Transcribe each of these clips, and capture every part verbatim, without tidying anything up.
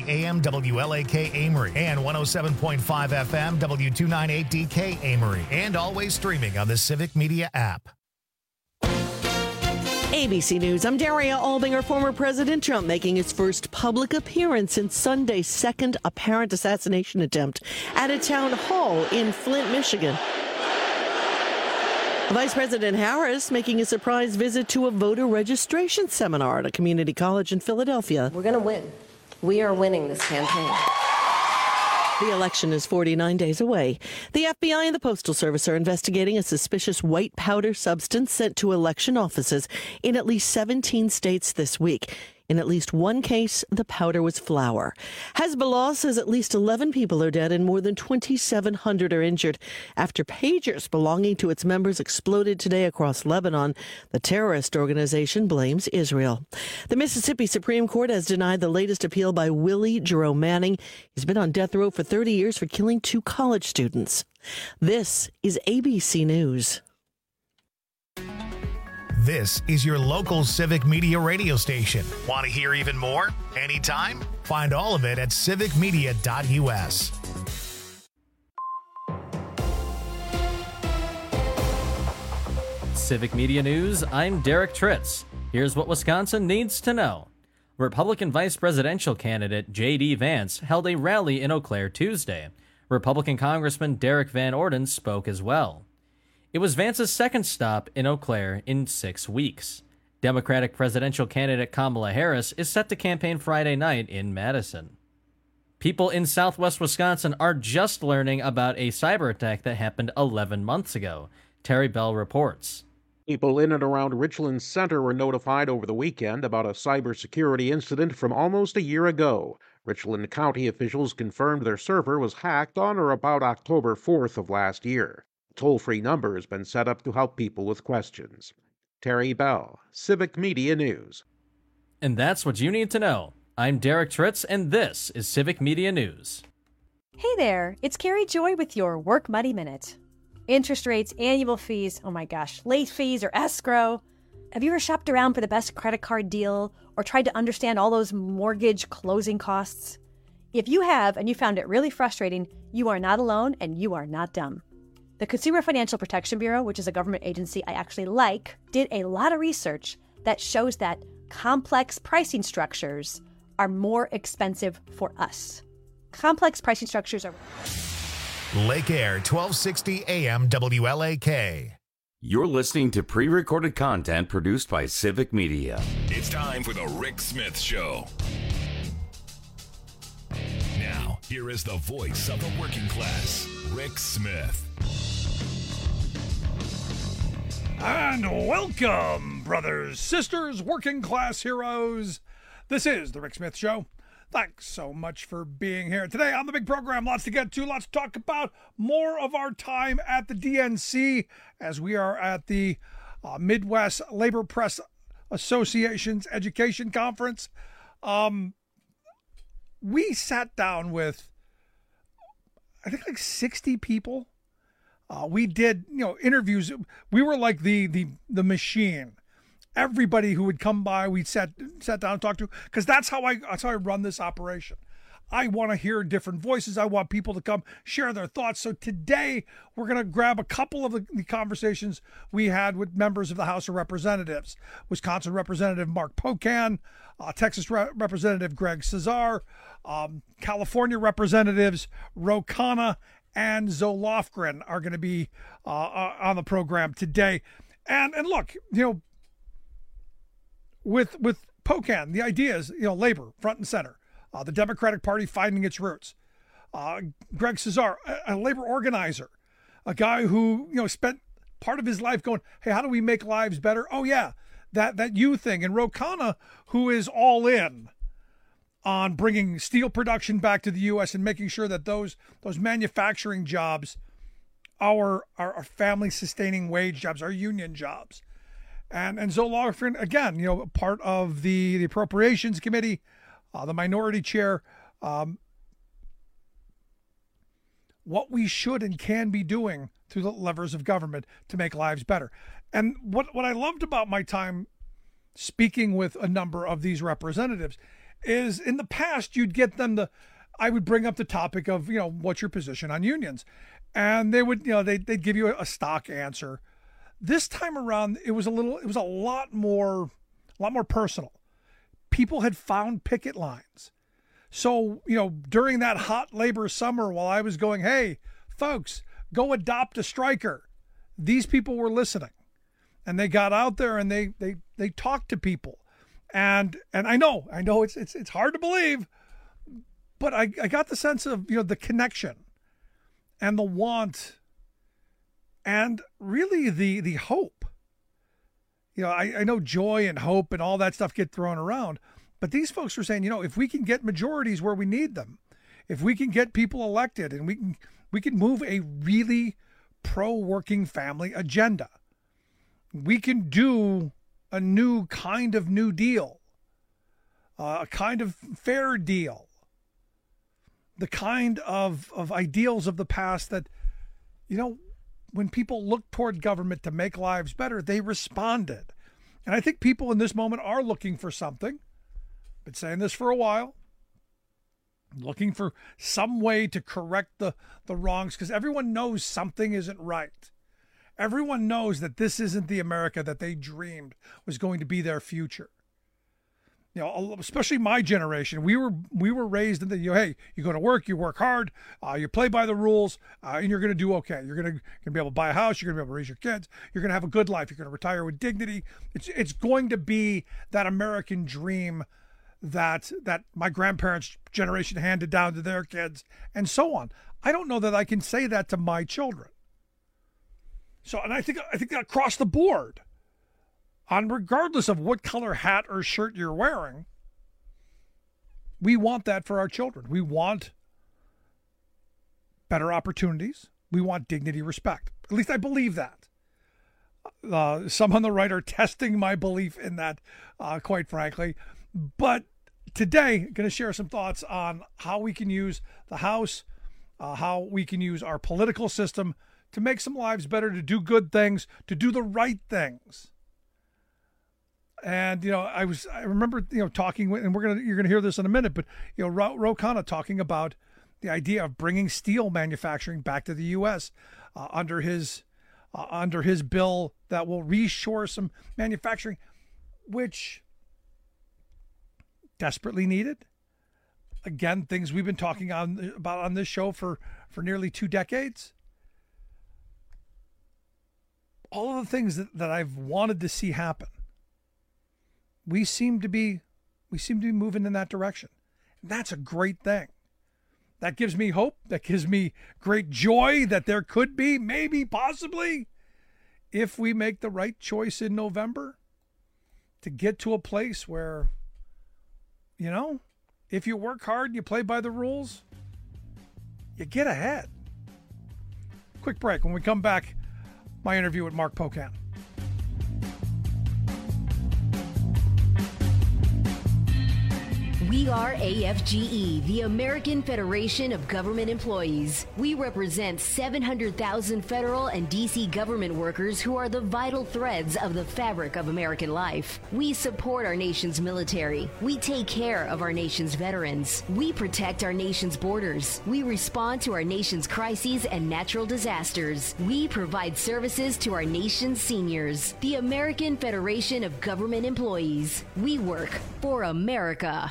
A M W L A K Amory and one oh seven point five F M W two ninety-eight D K Amory, and always streaming on the Civic Media app. A B C News, I'm Daria Albinger. Former President Trump making his first public appearance in Sunday's second apparent assassination attempt at a town hall in Flint, Michigan. Vice President Harris making a surprise visit to a voter registration seminar at a community college in Philadelphia. We're going to win. We are winning this campaign. The election is forty-nine days away. The F B I and the Postal Service are investigating a suspicious white powder substance sent to election offices in at least seventeen states this week. In at least one case, the powder was flour. Hezbollah says at least eleven people are dead and more than twenty-seven hundred are injured after pagers belonging to its members exploded today across Lebanon. The terrorist organization blames Israel. The Mississippi Supreme Court has denied the latest appeal by Willie Jerome Manning. He's been on death row for thirty years for killing two college students. This is A B C News. This is your local Civic Media radio station. Want to hear even more? Anytime? Find all of it at civic media dot U S. Civic Media News, I'm Derek Tritz. Here's what Wisconsin needs to know. Republican vice presidential candidate J D. Vance held a rally in Eau Claire Tuesday. Republican Congressman Derek Van Orden spoke as well. It was Vance's second stop in Eau Claire in six weeks. Democratic presidential candidate Kamala Harris is set to campaign Friday night in Madison. People in southwest Wisconsin are just learning about a cyber attack that happened eleven months ago. Terry Bell reports. People in and around Richland Center were notified over the weekend about a cybersecurity incident from almost a year ago. Richland County officials confirmed their server was hacked on or about October fourth of last year. A toll-free number has been set up to help people with questions. Terry Bell, Civic Media News. And that's what you need to know. I'm Derek Tritz, and this is Civic Media News. Hey there, it's Carrie Joy with your Work Money Minute. Interest rates, annual fees, oh my gosh, late fees or escrow. Have you ever shopped around for the best credit card deal or tried to understand all those mortgage closing costs? If you have and you found it really frustrating, you are not alone and you are not dumb. The Consumer Financial Protection Bureau, which is a government agency I actually like, did a lot of research that shows that complex pricing structures are more expensive for us. Complex pricing structures are... Lake Air, twelve sixty A M W L A K. You're listening to pre-recorded content produced by Civic Media. It's time for the Rick Smith Show. Now, here is the voice of the working class, Rick Smith. And welcome, brothers, sisters, working class heroes. This is the Rick Smith Show. Thanks so much for being here today on the big program. Lots to get to, lots to talk about. More of our time at the D N C as we are at the uh, Midwest Labor Press Association's Education Conference. Um, we sat down with, I think, like sixty people. Uh, we did, you know, interviews. We were like the the the machine. Everybody who would come by, we sat sat down and talked to, because that's how I that's how I run this operation. I want to hear different voices. I want people to come share their thoughts. So today we're going to grab a couple of the, the conversations we had with members of the House of Representatives. Wisconsin Representative Mark Pocan, uh, Texas Re- Representative Greg Cesar, um, California Representatives Ro Khanna and Zoe Lofgren are going to be uh, uh, on the program today. And and look, you know, with with Pocan, the idea is, you know, labor front and center, uh, the Democratic Party finding its roots. Uh, Greg Cesar, a, a labor organizer, a guy who, you know, spent part of his life going, hey, how do we make lives better? Oh yeah, that that you thing. And Ro Khanna, who is all in on bringing steel production back to the U S and making sure that those those manufacturing jobs, our our, our family sustaining wage jobs, our union jobs. And and Zoe Lofgren, again, you know, part of the, the Appropriations Committee, uh, the minority chair. Um, what we should and can be doing through the levers of government to make lives better. And what, what I loved about my time speaking with a number of these representatives is in the past you'd get them to, I would bring up the topic of, you know, what's your position on unions? And they would, you know, they, they'd give you a, a stock answer. This time around, it was a little, it was a lot more, a lot more personal. People had found picket lines. So, you know, during that hot labor summer, while I was going, hey, folks, go adopt a striker, these people were listening. And they got out there and they they they talked to people. And and I know, I know it's it's it's hard to believe, but I, I got the sense of, you know, the connection and the want and really the the hope. You know, I, I know joy and hope and all that stuff get thrown around, but these folks were saying, you know, if we can get majorities where we need them, if we can get people elected and we can we can move a really pro-working family agenda, we can do a new kind of New Deal, uh, a kind of fair deal, the kind of, of ideals of the past that, you know, when people look toward government to make lives better, they responded. And I think people in this moment are looking for something. Been saying this for a while. Looking for some way to correct the, the wrongs, because everyone knows something isn't right. Everyone knows that this isn't the America that they dreamed was going to be their future. You know, especially my generation, we were we were raised in the, you know, hey, you go to work, you work hard, uh, you play by the rules, uh, and you're going to do okay. You're going to be able to buy a house, you're going to be able to raise your kids, you're going to have a good life, you're going to retire with dignity. It's it's going to be that American dream that that my grandparents' generation handed down to their kids, and so on. I don't know that I can say that to my children. So, and I think I think across the board, on regardless of what color hat or shirt you're wearing, we want that for our children. We want better opportunities. We want dignity, respect. At least I believe that. Uh, some on the right are testing my belief in that, uh, quite frankly. But today, I'm going to share some thoughts on how we can use the House, uh, how we can use our political system to make some lives better, to do good things, to do the right things. And, you know, I was, I remember, you know, talking, and we're going to, you're going to hear this in a minute, but, you know, Ro, Ro Khanna talking about the idea of bringing steel manufacturing back to the U S uh, under his, uh, under his bill that will reshore some manufacturing, which desperately needed. Again, things we've been talking on about on this show for, for nearly two decades. All of the things that, that I've wanted to see happen. We seem to be, we seem to be moving in that direction. And that's a great thing. That gives me hope. That gives me great joy that there could be, maybe, possibly, if we make the right choice in November, to get to a place where, you know, if you work hard and you play by the rules, you get ahead. Quick break. When we come back, my interview with Mark Pocan. We are A F G E, the American Federation of Government Employees. We represent seven hundred thousand federal and D C government workers who are the vital threads of the fabric of American life. We support our nation's military. We take care of our nation's veterans. We protect our nation's borders. We respond to our nation's crises and natural disasters. We provide services to our nation's seniors. The American Federation of Government Employees. We work for America.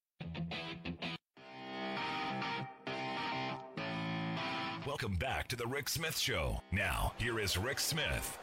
Welcome back to the Rick Smith Show. Now, here is Rick Smith.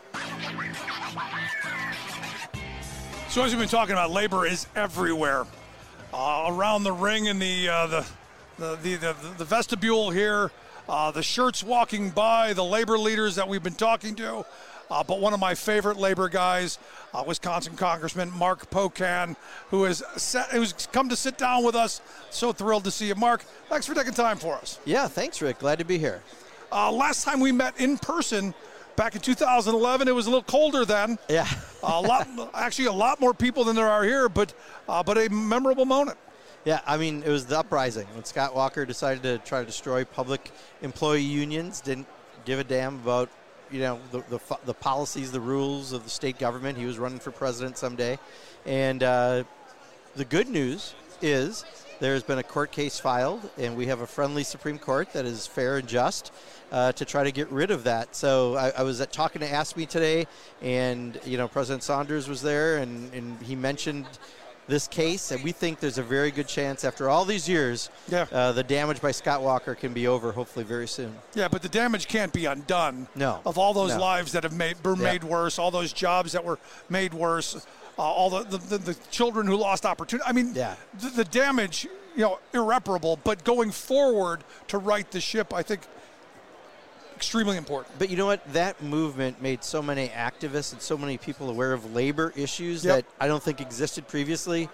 So as we've been talking about, labor is everywhere. Uh, around the ring in the, uh, the, the, the, the, the vestibule here, uh, the shirts walking by, the labor leaders that we've been talking to. Uh, but one of my favorite labor guys, uh, Wisconsin Congressman Mark Pocan, who has set, who's come to sit down with us. So thrilled to see you, Mark. Thanks for taking time for us. Yeah, thanks, Rick. Glad to be here. Uh, last time we met in person, back in two thousand eleven, it was a little colder then. Yeah. a lot, actually, a lot more people than there are here, but uh, but a memorable moment. Yeah, I mean, it was the uprising when Scott Walker decided to try to destroy public employee unions. Didn't give a damn about, you know, the, the the policies, the rules of the state government. He was running for president someday. And uh, the good news is there's been a court case filed, and we have a friendly Supreme Court that is fair and just uh, to try to get rid of that. So I, I was at, talking to AFSCME today, and you know President Saunders was there, and, and he mentioned this case, and we think there's a very good chance after all these years, yeah. uh, the damage by Scott Walker can be over hopefully very soon. Yeah, but the damage can't be undone. No. Of all those no. lives that have made were yeah. made worse, all those jobs that were made worse, uh, all the, the, the, the children who lost opportunity. I mean, yeah. the, the damage, you know, irreparable. But going forward to right the ship, I think, extremely important. But you know what? That movement made so many activists and so many people aware of labor issues yep. that I don't think existed previously.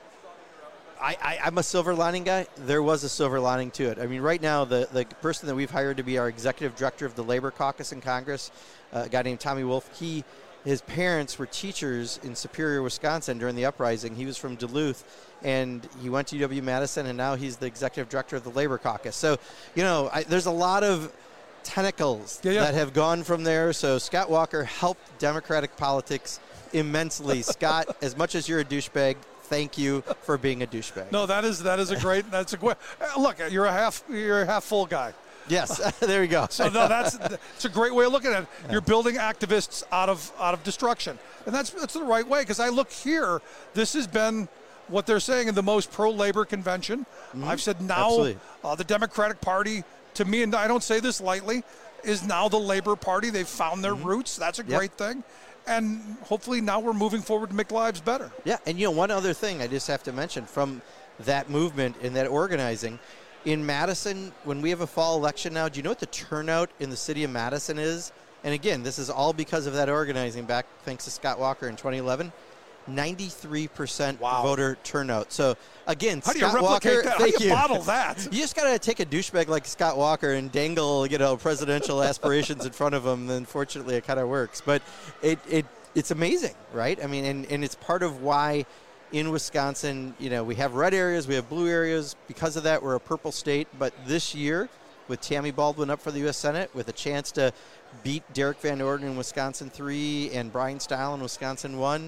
I, I, I'm a silver lining guy. There was a silver lining to it. I mean, right now, the, the person that we've hired to be our executive director of the Labor Caucus in Congress, uh, a guy named Tommy Wolf, he, his parents were teachers in Superior, Wisconsin during the uprising. He was from Duluth, and he went to U W-Madison, and now he's the executive director of the Labor Caucus. So, you know, I, there's a lot of tentacles yeah, yeah. that have gone from there. So Scott Walker helped Democratic politics immensely. Scott, as much as you're a douchebag, thank you for being a douchebag. No, that is that is a great. That's a great. Look, you're a half you're a half full guy. Yes, there you go. So no, that's it's a great way of looking at it. You're building activists out of out of destruction, and that's that's the right way. Because I look here, this has been what they're saying in the most pro-labor convention. Mm-hmm. I've said now uh, the Democratic Party, to me, and I don't say this lightly, is now the Labor Party. They've found their mm-hmm. roots. That's a great yep. thing. And hopefully now we're moving forward to make lives better. Yeah, and you know, one other thing I just have to mention from that movement and that organizing, in Madison, when we have a fall election now, do you know what the turnout in the city of Madison is? And again, this is all because of that organizing back thanks to Scott Walker in twenty eleven. ninety-three percent wow. voter turnout. So, again, How Scott do you replicate Walker, that? How thank do you, you bottle that? You just got to take a douchebag like Scott Walker and dangle, you know, presidential aspirations in front of him. Then, fortunately, it kind of works. But it, it it's amazing, right? I mean, and, and it's part of why in Wisconsin, you know, we have red areas, we have blue areas. Because of that, we're a purple state. But this year, with Tammy Baldwin up for the U S Senate, with a chance to beat Derek Van Orden in Wisconsin three and Brian Stile in Wisconsin one,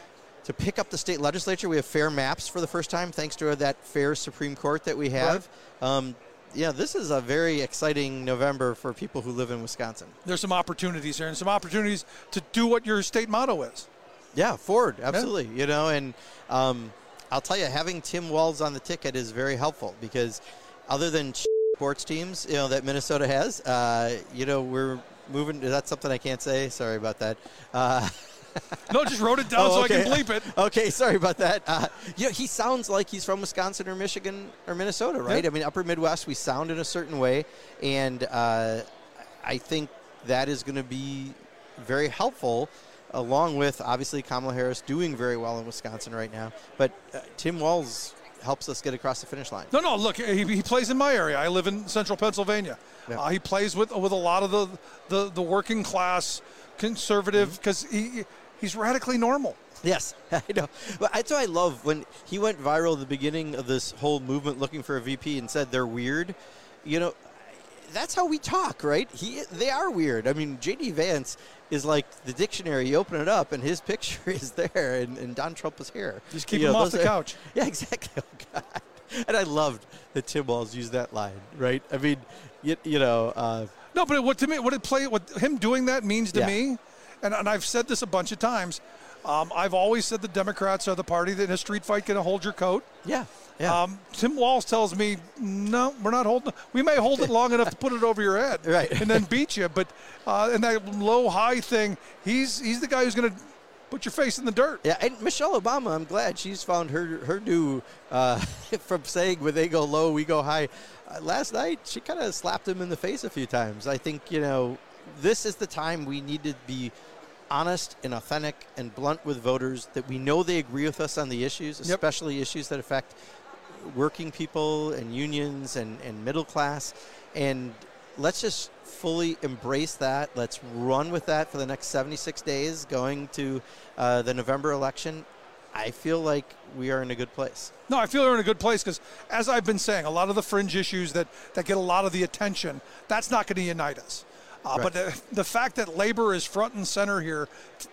to pick up the state legislature, we have fair maps for the first time, thanks to that fair Supreme Court that we have. Right. Um, yeah, this is a very exciting November for people who live in Wisconsin. There's some opportunities here and some opportunities to do what your state motto is. Yeah, forward, absolutely. Yeah. You know, and um, I'll tell you, having Tim Walz on the ticket is very helpful because other than sports teams, you know, that Minnesota has, uh, you know, we're moving. That's something I can't say. Sorry about that. Uh, no, just wrote it down oh, okay. so I can bleep it. Okay, sorry about that. Uh, yeah, he sounds like he's from Wisconsin or Michigan or Minnesota, right? Yeah. I mean, Upper Midwest, we sound in a certain way, and uh, I think that is going to be very helpful, along with, obviously, Kamala Harris doing very well in Wisconsin right now. But uh, Tim Walz helps us get across the finish line. No, no, look, he, he plays in my area. I live in central Pennsylvania. Yeah. Uh, he plays with with a lot of the, the, the working class conservative because mm-hmm. he he's radically normal. Yes, I know. But that's what I love when he went viral at the beginning of this whole movement looking for a V P and said they're weird. You know, that's how we talk, right? He They are weird. I mean, J D Vance is like the dictionary. You open it up and his picture is there and, and Don Trump is here. Just keep you him know, off the are, couch. Yeah, exactly. Oh, God. And I loved that Tim Walz used that line, right? I mean, you, you know. Uh, no, but what to me, what it play, what him doing that means to yeah. me, and, and I've said this a bunch of times, um, I've always said the Democrats are the party that in a street fight can hold your coat. Yeah, yeah. Um, Tim Walz tells me, no, we're not holding. We may hold it long enough to put it over your head, right, and then beat you. But uh, and that low high thing, he's he's the guy who's going to put your face in the dirt. Yeah, and Michelle Obama, I'm glad she's found her her new uh, from saying when they go low, we go high. Uh, last night, she kind of slapped him in the face a few times. I think, you know, this is the time we need to be honest and authentic and blunt with voters, that we know they agree with us on the issues, especially yep. issues that affect working people and unions and, and middle class. And let's just fully embrace that. Let's run with that for the next seventy-six days going to uh, the November election. I feel like we are in a good place. No, I feel we're in a good place because, as I've been saying, a lot of the fringe issues that, that get a lot of the attention, that's not going to unite us. Uh, right. But the, the fact that labor is front and center here,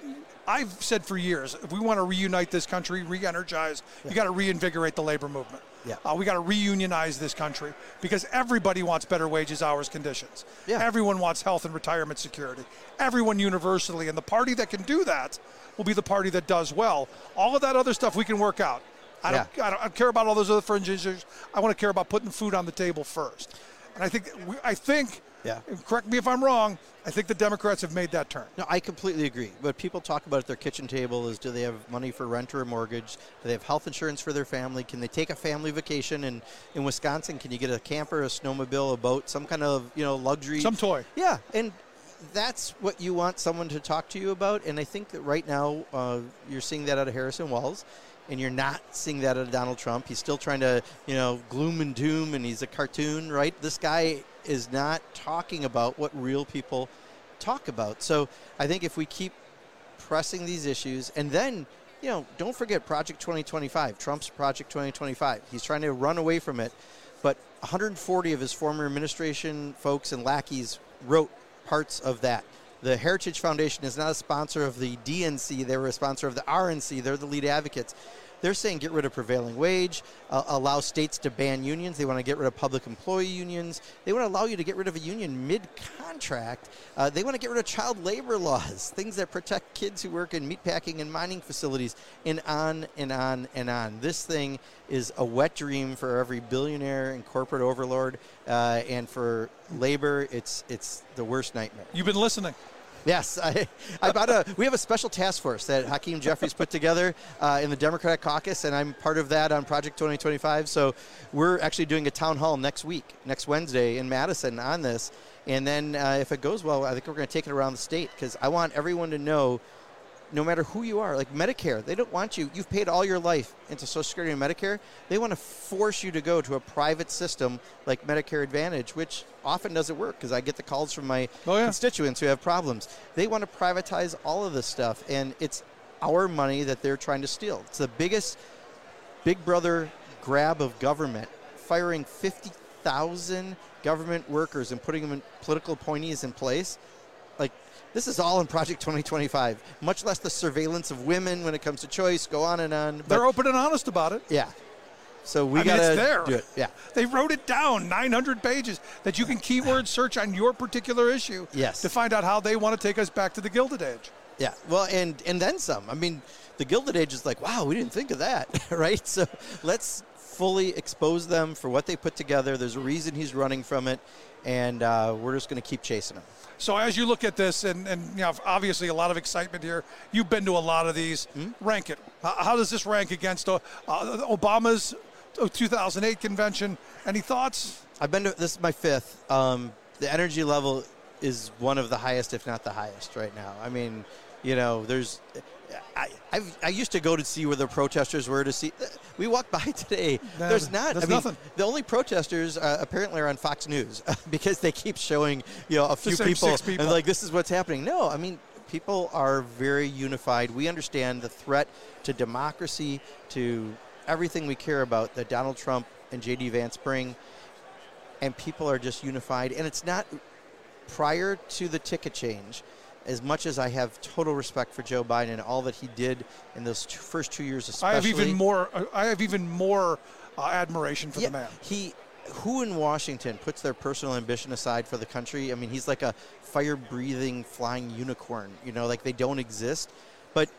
I've said for years, if we want to reunite this country, re-energize, yeah. you got to reinvigorate the labor movement. Yeah. Uh, we got to reunionize this country because everybody wants better wages, hours, conditions. Yeah. Everyone wants health and retirement security. Everyone universally. And the party that can do that will be the party that does well. All of that other stuff we can work out. I don't, yeah. I don't, I don't care about all those other fringe issues. I want to care about putting food on the table first. And I think, we, I think, yeah. correct me if I'm wrong, I think the Democrats have made that turn. No, I completely agree. But people talk about at their kitchen table is, do they have money for rent or a mortgage? Do they have health insurance for their family? Can they take a family vacation? And in Wisconsin, can you get a camper, a snowmobile, a boat, some kind of, you know, luxury? Some toy. Yeah, and that's what you want someone to talk to you about. And I think that right now uh, you're seeing that out of Harrison Wells. And you're not seeing that out of Donald Trump. He's still trying to, you know, gloom and doom, and he's a cartoon, right? This guy is not talking about what real people talk about. So I think if we keep pressing these issues, and then, you know, don't forget Project twenty twenty-five, Trump's Project twenty twenty-five. He's trying to run away from it, but one hundred forty of his former administration folks and lackeys wrote parts of that. The Heritage Foundation is not a sponsor of the D N C. They were a sponsor of the R N C. They're the lead advocates. They're saying get rid of prevailing wage, uh, allow states to ban unions. They want to get rid of public employee unions. They want to allow you to get rid of a union mid-contract. Uh, they want to get rid of child labor laws, things that protect kids who work in meatpacking and mining facilities, and on and on and on. This thing is a wet dream for every billionaire and corporate overlord, uh, and for labor, it's it's the worst nightmare. You've been listening. Yes, I, I about a, we have a special task force that Hakeem Jeffries put together uh, in the Democratic caucus, and I'm part of that on Project twenty twenty-five. So we're actually doing a town hall next week, next Wednesday in Madison on this. And then uh, if it goes well, I think we're going to take it around the state because I want everyone to know, no matter who you are, like Medicare, they don't want you. You've paid all your life into Social Security and Medicare. They want to force you to go to a private system like Medicare Advantage, which often doesn't work because I get the calls from my oh, yeah. constituents who have problems. They want to privatize all of this stuff, and it's our money that they're trying to steal. It's the biggest big brother grab of government, firing fifty thousand government workers and putting them in political appointees in place. Like, this is all in Project twenty twenty-five, much less the surveillance of women when it comes to choice, go on and on. But they're open and honest about it. Yeah. So we I got to do it. Yeah. They wrote it down, nine hundred pages, that you can keyword search on your particular issue yes. to find out how they want to take us back to the Gilded Age. Yeah. Well, and, and then some. I mean, the Gilded Age is like, wow, we didn't think of that, right? So let's fully expose them for what they put together. There's a reason he's running from it, and uh, we're just going to keep chasing him. So as you look at this, and, and you know, obviously a lot of excitement here. You've been to a lot of these. Mm-hmm. Rank it. How, how does this rank against uh, Obama's two thousand eight convention? Any thoughts? I've been to, this is my fifth. Um, the energy level is one of the highest, if not the highest right now. I mean, you know, there's, I, I've, I used to go to see where the protesters were to see. We walked by today. Nah, There's not. There's I mean, nothing. The only protesters uh, apparently are on Fox News because they keep showing, you know, a few same people, six people and like, this is what's happening. No, I mean, people are very unified. We understand the threat to democracy, to everything we care about that Donald Trump and J D Vance bring, and people are just unified. And it's not prior to the ticket change. As much as I have total respect for Joe Biden and all that he did in those two, first two years, especially, I have even more. I have even more uh, admiration for yeah, the man. He, who in Washington puts their personal ambition aside for the country? I mean, he's like a fire-breathing, flying unicorn. You know, like they don't exist. But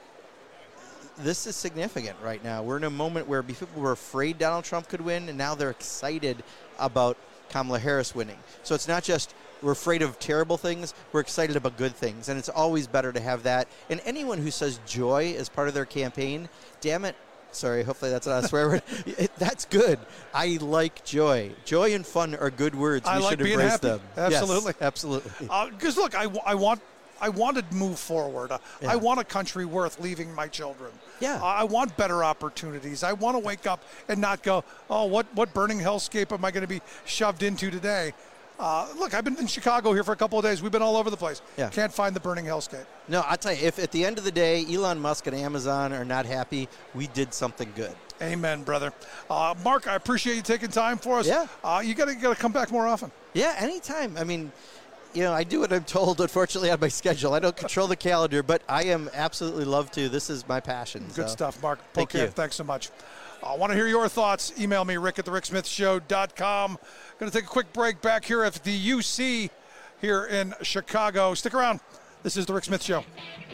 this is significant right now. We're in a moment where people were afraid Donald Trump could win, and now they're excited about Kamala Harris winning. So it's not just we're afraid of terrible things, we're excited about good things. And it's always better to have that. And anyone who says joy as part of their campaign, damn it, sorry, hopefully that's not a swear word. It, that's good. I like joy. Joy and fun are good words. I we like should being embrace happy. them. Absolutely. Yes, absolutely. Because, uh, look, I, I want... I want to move forward. Yeah. I want a country worth leaving my children. Yeah. Uh, I want better opportunities. I want to wake up and not go, oh, what, what burning hellscape am I going to be shoved into today? Uh, look, I've been in Chicago here for a couple of days. We've been all over the place. Yeah. Can't find the burning hellscape. No, I'll tell you, if at the end of the day, Elon Musk and Amazon are not happy, we did something good. Amen, brother. Uh, Mark, I appreciate you taking time for us. Yeah. Uh, you got to got to come back more often. Yeah, anytime. I mean, you know, I do what I'm told, unfortunately, on my schedule. I don't control the calendar, but I am absolutely love to. This is my passion. Good so. stuff, Mark. Thank okay, you. Thanks so much. I want to hear your thoughts. Email me, rick at the rick smith show dot com. Going to take a quick break back here at the U C here in Chicago. Stick around. This is the Rick Smith Show.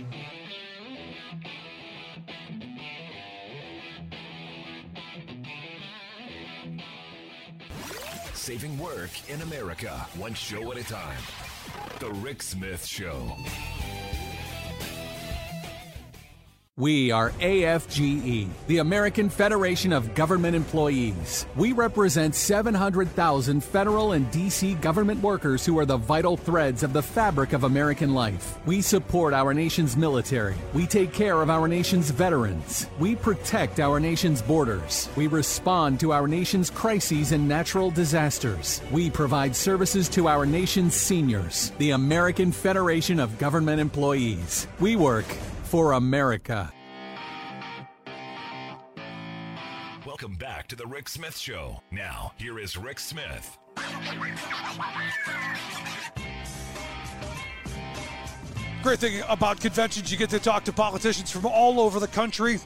Saving work in America, one show at a time. The Rick Smith Show. We are A F G E, the American Federation of Government Employees. We represent seven hundred thousand federal and D C government workers who are the vital threads of the fabric of American life. We support our nation's military. We take care of our nation's veterans. We protect our nation's borders. We respond to our nation's crises and natural disasters. We provide services to our nation's seniors. The American Federation of Government Employees. We work for America. Welcome back to the Rick Smith Show. Now, here is Rick Smith. Great thing about conventions, you get to talk to politicians from all over the country,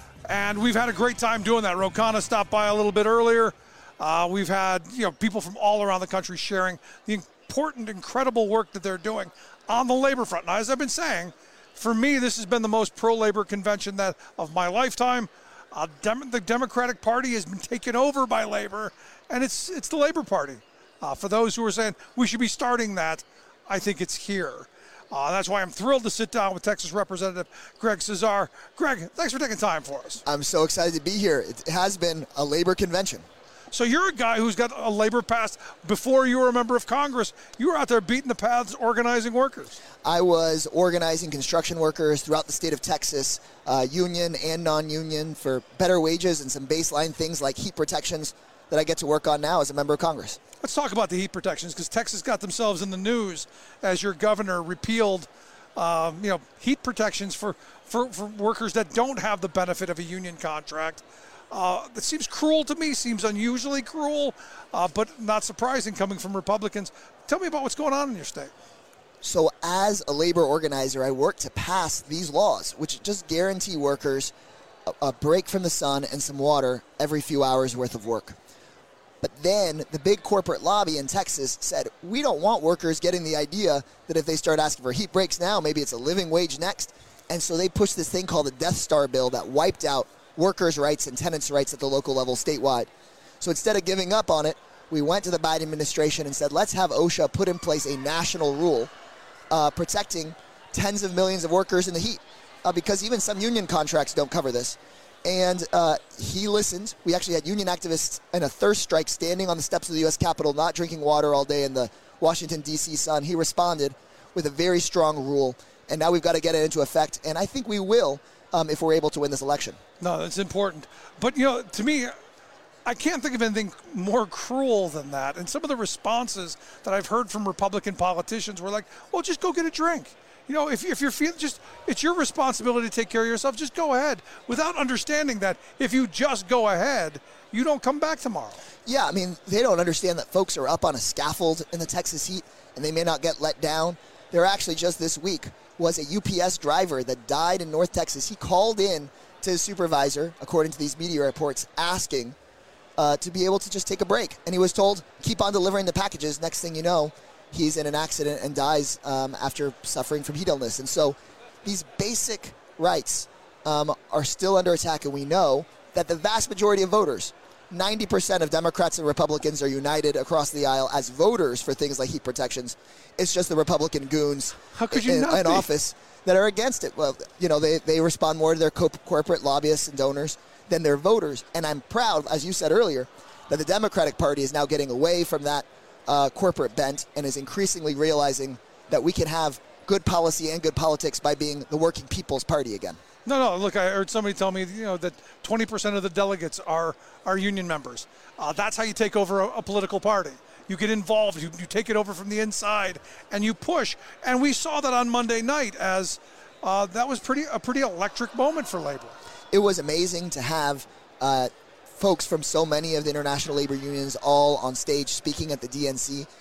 and we've had a great time doing that. Ro Khanna stopped by a little bit earlier. Uh, we've had you know people from all around the country sharing the important, incredible work that they're doing on the labor front. Now, as I've been saying, for me, this has been the most pro-labor convention that of my lifetime. Uh, Dem- the Democratic Party has been taken over by labor, and it's it's the Labor Party. Uh, for those who are saying we should be starting that, I think it's here. Uh, that's why I'm thrilled to sit down with Texas Representative Greg Cesar. Greg, thanks for taking time for us. I'm so excited to be here. It has been a labor convention. So you're a guy who's got a labor past before you were a member of Congress. You were out there beating the paths, organizing workers. I was organizing construction workers throughout the state of Texas, uh, union and non-union, for better wages and some baseline things like heat protections that I get to work on now as a member of Congress. Let's talk about the heat protections, because Texas got themselves in the news as your governor repealed um, you know, heat protections for, for, for workers that don't have the benefit of a union contract. Uh, that seems cruel to me, seems unusually cruel, uh, but not surprising coming from Republicans. Tell me about what's going on in your state. So as a labor organizer, I work to pass these laws, which just guarantee workers a, a break from the sun and some water every few hours worth of work. But then the big corporate lobby in Texas said, we don't want workers getting the idea that if they start asking for heat breaks now, maybe it's a living wage next. And so they pushed this thing called the Death Star bill that wiped out workers' rights and tenants' rights at the local level statewide. So instead of giving up on it, we went to the Biden administration and said, let's have OSHA put in place a national rule uh, protecting tens of millions of workers in the heat, uh, because even some union contracts don't cover this. And uh, he listened. We actually had union activists in a thirst strike standing on the steps of the U S Capitol, not drinking water all day in the Washington, D C sun. He responded with a very strong rule, and now we've got to get it into effect, and I think we will um, if we're able to win this election. No, that's important. But, you know, to me, I can't think of anything more cruel than that. And some of the responses that I've heard from Republican politicians were like, well, just go get a drink. You know, if, if you're feeling just, it's your responsibility to take care of yourself. Just go ahead, without understanding that if you just go ahead, you don't come back tomorrow. Yeah, I mean, they don't understand that folks are up on a scaffold in the Texas heat and they may not get let down. There actually just this week was a U P S driver that died in North Texas. He called in to his supervisor, according to these media reports, asking uh, to be able to just take a break. And he was told, keep on delivering the packages. Next thing you know, he's in an accident and dies um, after suffering from heat illness. And so these basic rights um, are still under attack, and we know that the vast majority of voters, ninety percent of Democrats and Republicans, are united across the aisle as voters for things like heat protections. It's just the Republican goons How could you in, not in be? office that are against it. Well, you know, they, they respond more to their co- corporate lobbyists and donors than their voters. And I'm proud, as you said earlier, that the Democratic Party is now getting away from that uh, corporate bent and is increasingly realizing that we can have good policy and good politics by being the working people's party again. No, no, look, I heard somebody tell me, you know, that twenty percent of the delegates are, are union members. Uh, that's how you take over a, a political party. You get involved, you, you take it over from the inside, and you push. And we saw that on Monday night as uh, that was pretty a pretty electric moment for labor. It was amazing to have uh, folks from so many of the international labor unions all on stage speaking at the D N C.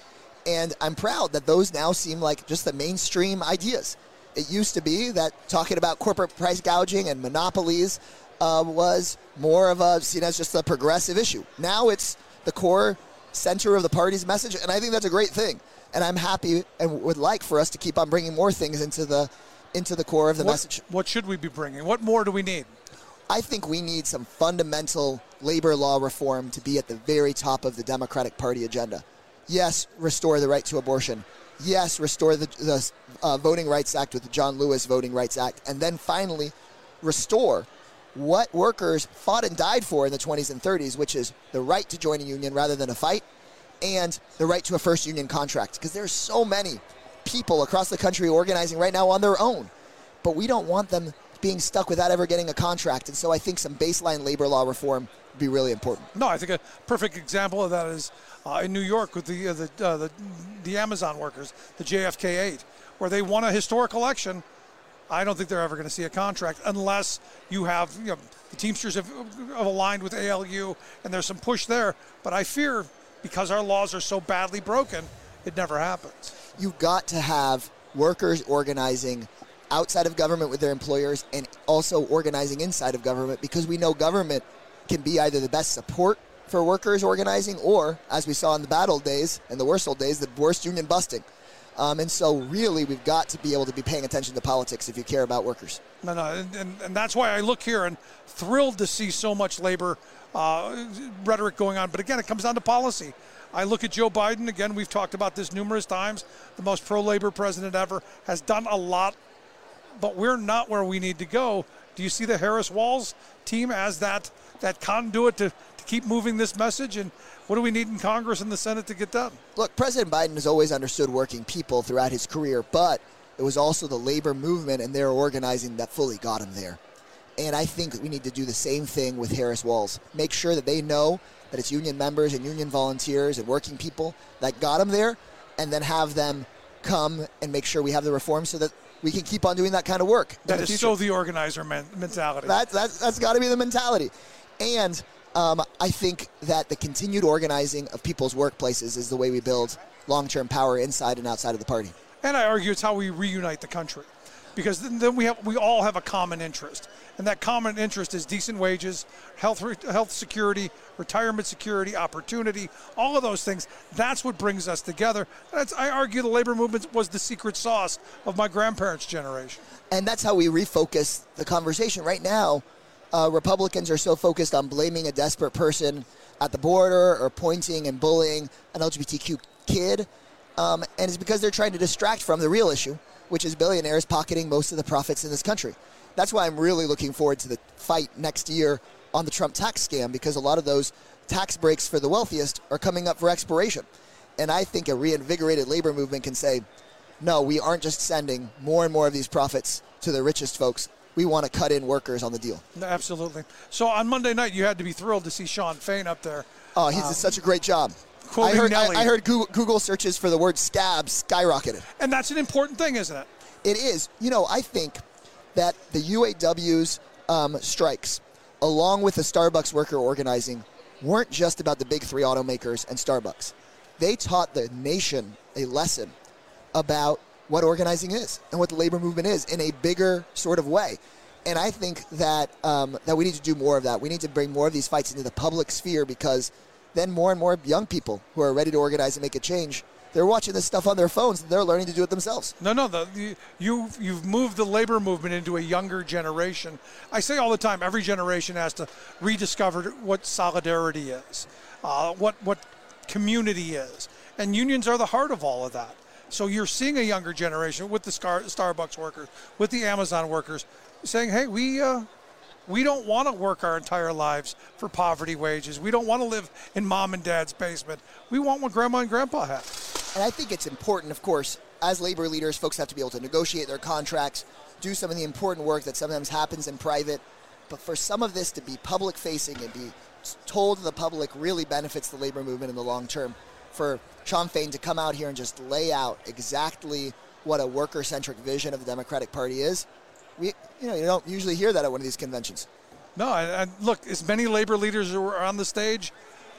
And I'm proud that those now seem like just the mainstream ideas. It used to be that talking about corporate price gouging and monopolies uh, was more of a, seen as just a progressive issue. Now it's the core center of the party's message, and I think that's a great thing. And I'm happy and would like for us to keep on bringing more things into the into the core of the what, message. What should we be bringing? What more do we need? I think we need some fundamental labor law reform to be at the very top of the Democratic Party agenda. Yes, restore the right to abortion. Yes, restore the, the uh, Voting Rights Act with the John Lewis Voting Rights Act. And then finally, restore what workers fought and died for in the twenties and thirties, which is the right to join a union rather than a fight, and the right to a first union contract. Because there's so many people across the country organizing right now on their own, but we don't want them being stuck without ever getting a contract. And so I think some baseline labor law reform would be really important. No, I think a perfect example of that is uh, in New York with the, uh, the, uh, the the Amazon workers, the J F K eight, where they won a historic election. I don't think they're ever going to see a contract unless you have, you know, the Teamsters have, have aligned with A L U and there's some push there. But I fear because our laws are so badly broken, it never happens. You've got to have workers organizing outside of government with their employers and also organizing inside of government, because we know government can be either the best support for workers organizing or, as we saw in the bad old days and the worst old days, the worst union busting. Um, and so really we've got to be able to be paying attention to politics if you care about workers. No, no, and, and, and that's why I look here and thrilled to see so much labor uh, rhetoric going on. But again, it comes down to policy. I look at Joe Biden. Again, we've talked about this numerous times. The most pro-labor president ever, has done a lot, but we're not where we need to go. Do you see the Harris-Walz team as that that conduit to, to keep moving this message? And what do we need in Congress and the Senate to get done? Look, President Biden has always understood working people throughout his career, but it was also the labor movement and their organizing that fully got him there. And I think we need to do the same thing with Harris-Walz. Make sure that they know that it's union members and union volunteers and working people that got them there, and then have them come and make sure we have the reforms so that we can keep on doing that kind of work. That is so the organizer men- mentality. That, that, that's got to be the mentality. And um, I think that the continued organizing of people's workplaces is the way we build long-term power inside and outside of the party. And I argue it's how we reunite the country, because then, then we have we all have a common interest, and that common interest is decent wages, health health security, retirement security, opportunity, all of those things. That's what brings us together. That's, I argue the labor movement was the secret sauce of my grandparents' generation. And that's how we refocus the conversation. Right now, uh, Republicans are so focused on blaming a desperate person at the border or pointing and bullying an L G B T Q kid. Um, and it's because they're trying to distract from the real issue, which is billionaires pocketing most of the profits in this country. That's why I'm really looking forward to the fight next year on the Trump tax scam, because a lot of those tax breaks for the wealthiest are coming up for expiration. And I think a reinvigorated labor movement can say, no, we aren't just sending more and more of these profits to the richest folks. We want to cut in workers on the deal. Absolutely. So on Monday night, you had to be thrilled to see Sean Fain up there. Oh, he um, did such a great job. I heard, I, I heard Google, Google searches for the word scab skyrocketed. And that's an important thing, isn't it? It is. You know, I think that the U A W's um, strikes, along with the Starbucks worker organizing, weren't just about the big three automakers and Starbucks. They taught the nation a lesson about what organizing is and what the labor movement is in a bigger sort of way. And I think that um, that we need to do more of that. We need to bring more of these fights into the public sphere, because then more and more young people who are ready to organize and make a change, they're watching this stuff on their phones and they're learning to do it themselves. No, no, the, the, you, you've moved the labor movement into a younger generation. I say all the time, every generation has to rediscover what solidarity is, uh, what, what community is. And unions are the heart of all of that. So you're seeing a younger generation with the Star, Starbucks workers, with the Amazon workers, saying, hey, we... Uh, We don't want to work our entire lives for poverty wages. We don't want to live in mom and dad's basement. We want what grandma and grandpa had. And I think it's important, of course, as labor leaders, folks have to be able to negotiate their contracts, do some of the important work that sometimes happens in private. But for some of this to be public-facing and be told to the public really benefits the labor movement in the long term. For Sean Fain to come out here and just lay out exactly what a worker-centric vision of the Democratic Party is, We, you know, you don't usually hear that at one of these conventions. No, and, and look, as many labor leaders who are on the stage,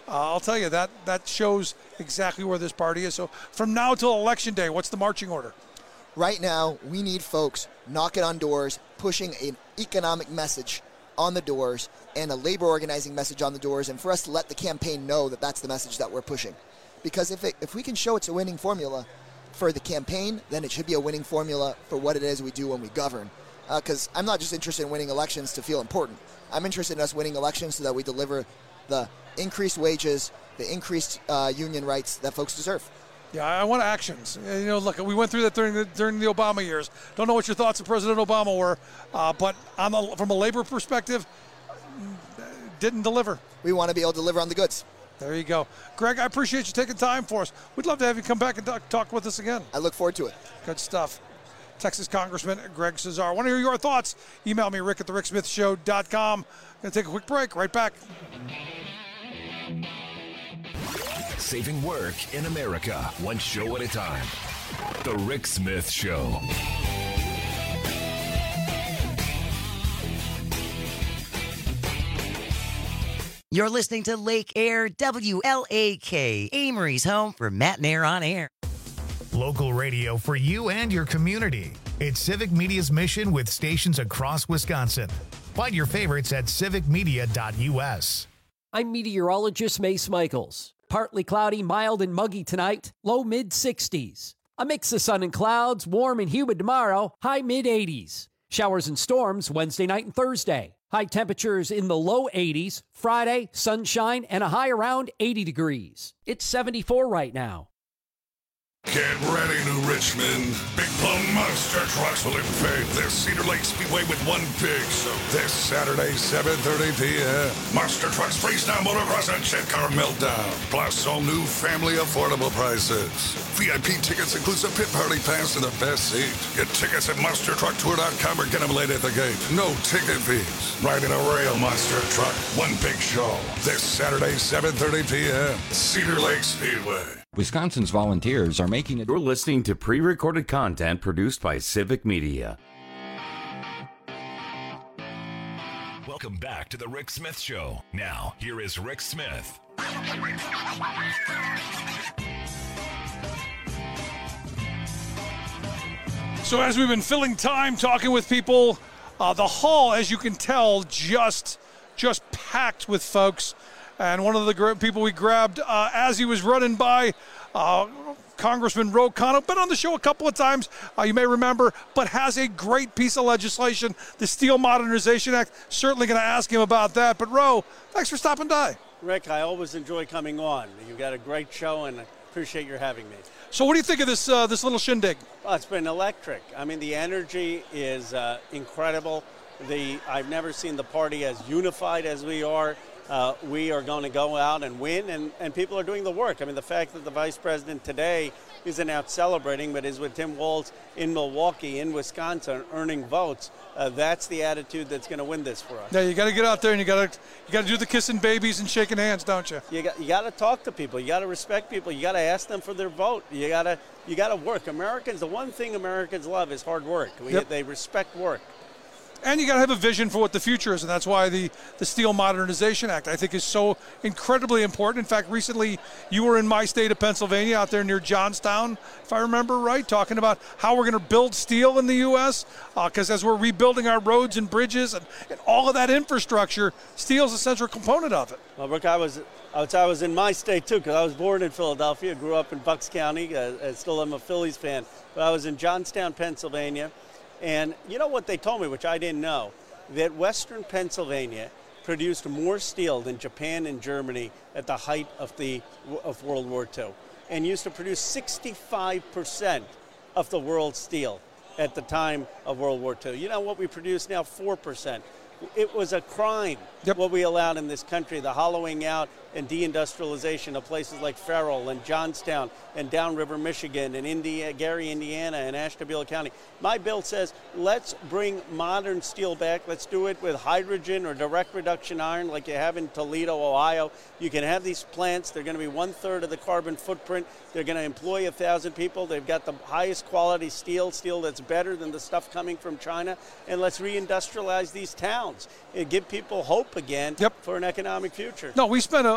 Uh, I'll tell you, that that shows exactly where this party is. So from now till Election Day, what's the marching order? Right now, we need folks knocking on doors, pushing an economic message on the doors and a labor organizing message on the doors, and for us to let the campaign know that that's the message that we're pushing. Because if it, if we can show it's a winning formula for the campaign, then it should be a winning formula for what it is we do when we govern. Because uh, I'm not just interested in winning elections to feel important. I'm interested in us winning elections so that we deliver the increased wages, the increased uh, union rights that folks deserve. Yeah, I want actions. You know, look, we went through that during the during the Obama years. Don't know what your thoughts of President Obama were, uh, but on the, from a labor perspective, didn't deliver. We want to be able to deliver on the goods. There you go. Greg, I appreciate you taking time for us. We'd love to have you come back and talk, talk with us again. I look forward to it. Good stuff. Texas Congressman Greg Cesar. I want to hear your thoughts. Email me, rick at the rick smith show dot com. Going to take a quick break. Right back. Saving work in America, one show at a time. The Rick Smith Show. You're listening to Lake Air W L A K, Amory's home for Matt and Air on Air. Local radio for you and your community. It's Civic Media's mission with stations across Wisconsin. Find your favorites at civic media dot U S. I'm meteorologist Mace Michaels. Partly cloudy, mild and muggy tonight, low mid sixties. A mix of sun and clouds, warm and humid tomorrow, high mid eighties. Showers and storms Wednesday night and Thursday. High temperatures in the low eighties. Friday, sunshine and a high around eighty degrees. It's seventy-four right now. Get ready, New Richmond. Big Plum Monster Trucks will invade the Cedar Lake Speedway with one big show this Saturday, seven thirty p.m. Monster Trucks Freestyle Motocross and Jet Car Meltdown. Plus all new family affordable prices. V I P tickets includes a pit party pass and the best seat. Get tickets at monster truck tour dot com or get them late at the gate. No ticket fees. Riding a real monster truck. One big show this Saturday, seven thirty p.m. Cedar Lake Speedway. Wisconsin's volunteers are making it. You're listening to pre-recorded content produced by Civic Media. Welcome back to the Rick Smith Show. Now, here is Rick Smith. So as we've been filling time talking with people, uh, the hall, as you can tell, just just packed with folks. And one of the gra- people we grabbed uh, as he was running by, uh, Congressman Ro Khanna, been on the show a couple of times, uh, you may remember, but has a great piece of legislation, the Steel Modernization Act. Certainly going to ask him about that. But Ro, thanks for stopping by. Rick, I always enjoy coming on. You've got a great show, and I appreciate your having me. So what do you think of this uh, this little shindig? Well, it's been electric. I mean, the energy is uh, incredible. The I've never seen the party as unified as we are. Uh, we are going to go out and win, and, and people are doing the work. I mean, the fact that the vice president today isn't out celebrating, but is with Tim Walz in Milwaukee, in Wisconsin, earning votes, uh, that's the attitude that's going to win this for us. Yeah, you got to get out there and you got to you got to do the kissing babies and shaking hands, don't you? You got you got to talk to people. You got to respect people. You got to ask them for their vote. You got to you got to work. Americans, the one thing Americans love is hard work. We, yep. They respect work. And you got to have a vision for what the future is, and that's why the, the Steel Modernization Act, I think, is so incredibly important. In fact, recently you were in my state of Pennsylvania, out there near Johnstown, if I remember right, talking about how we're going to build steel in the U S, because uh, as we're rebuilding our roads and bridges and, and all of that infrastructure, steel is a central component of it. Well, Rick, I was I was, I was in my state, too, because I was born in Philadelphia, grew up in Bucks County. Uh, I still am a Phillies fan. But I was in Johnstown, Pennsylvania. And you know what they told me, which I didn't know, that Western Pennsylvania produced more steel than Japan and Germany at the height of the of World War Two, and used to produce sixty-five percent of the world's steel at the time of World War Two. You know what we produce now? four percent. It was a crime, yep. what we allowed in this country, the hollowing out and deindustrialization of places like Farrell and Johnstown and Downriver, Michigan and Indiana, Gary, Indiana and Ashtabula County. My bill says let's bring modern steel back. Let's do it with hydrogen or direct reduction iron like you have in Toledo, Ohio. You can have these plants. They're going to be one-third of the carbon footprint. They're going to employ one thousand people. They've got the highest quality steel, steel that's better than the stuff coming from China. And let's reindustrialize these towns and give people hope again yep. for an economic future. No, we spent a,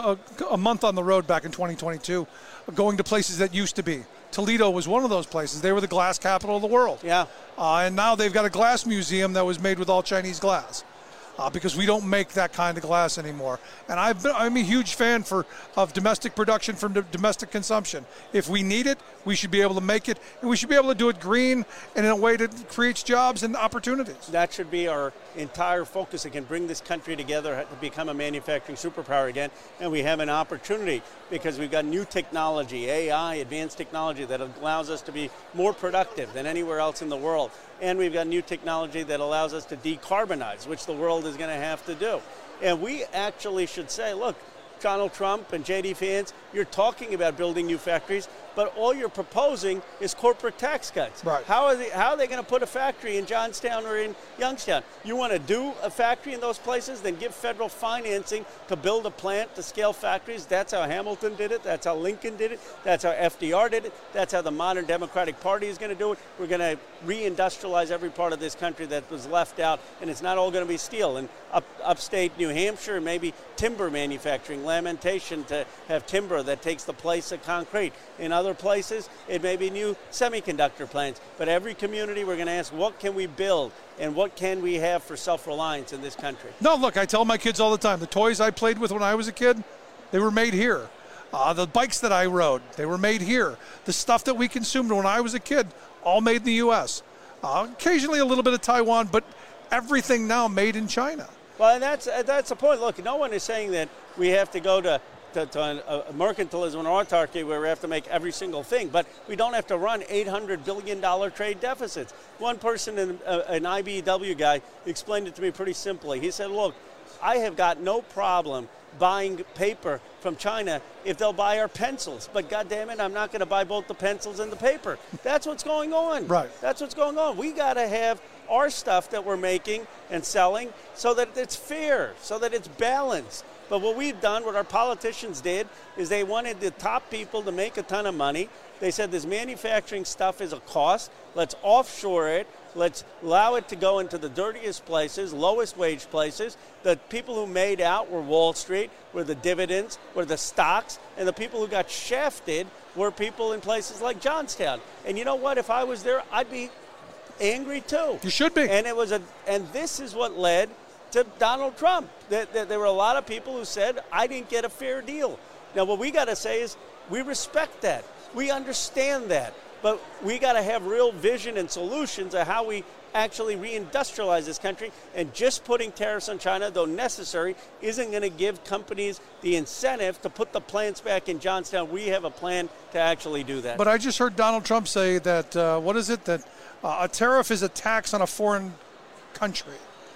a, a month on the road back in twenty twenty-two, going to places that used to be. Toledo was one of those places. They were the glass capital of the world. Yeah. Uh, and now they've got a glass museum that was made with all Chinese glass. Uh, because we don't make that kind of glass anymore. And I've been, I'm a huge fan for of domestic production from d- domestic consumption. If we need it, we should be able to make it, and we should be able to do it green and in a way that creates jobs and opportunities. That should be our entire focus. It can bring this country together to become a manufacturing superpower again, and we have an opportunity because we've got new technology, A I, advanced technology that allows us to be more productive than anywhere else in the world. And we've got new technology that allows us to decarbonize, which the world is going to have to do. And we actually should say, look, Donald Trump and J D Vance, you're talking about building new factories, but all you're proposing is corporate tax cuts. Right. How are they, how are they going to put a factory in Johnstown or in Youngstown? You want to do a factory in those places, then give federal financing to build a plant to scale factories. That's how Hamilton did it. That's how Lincoln did it. That's how F D R did it. That's how the modern Democratic Party is going to do it. We're going to reindustrialize every part of this country that was left out, and it's not all going to be steel. And up, upstate New Hampshire, maybe timber manufacturing, lamentation to have timber that takes the place of concrete. In other places, it may be new semiconductor plants. But every community, we're going to ask, what can we build and what can we have for self-reliance in this country? No, look, I tell my kids all the time, the toys I played with when I was a kid, they were made here. Uh, the bikes that I rode, they were made here. The stuff that we consumed when I was a kid, all made in the U S Uh, occasionally a little bit of Taiwan, but everything now made in China. Well, and that's that's the point. Look, no one is saying that we have to go to, to, to an, a mercantilism and autarky where we have to make every single thing, but we don't have to run eight hundred billion dollars trade deficits. One person, in, uh, an I B E W guy, explained it to me pretty simply. He said, look, I have got no problem buying paper from China if they'll buy our pencils. But goddamn it, I'm not going to buy both the pencils and the paper. That's what's going on. Right. That's what's going on. We got to have our stuff that we're making and selling so that it's fair, so that it's balanced. But what we've done, what our politicians did, is they wanted the top people to make a ton of money. They said this manufacturing stuff is a cost. Let's offshore it. Let's allow it to go into the dirtiest places, lowest wage places. The people who made out were Wall Street, were the dividends, were the stocks, and the people who got shafted were people in places like Johnstown. And you know what? If I was there, I'd be angry too. You should be. And it was a, and this is what led to Donald Trump. There, there, there were a lot of people who said, I didn't get a fair deal. Now, what we got to say is we respect that. We understand that. But we got to have real vision and solutions of how we actually reindustrialize this country. And just putting tariffs on China, though necessary, isn't going to give companies the incentive to put the plants back in Johnstown. We have a plan to actually do that. But I just heard Donald Trump say that, uh, what is it, that uh, a tariff is a tax on a foreign country.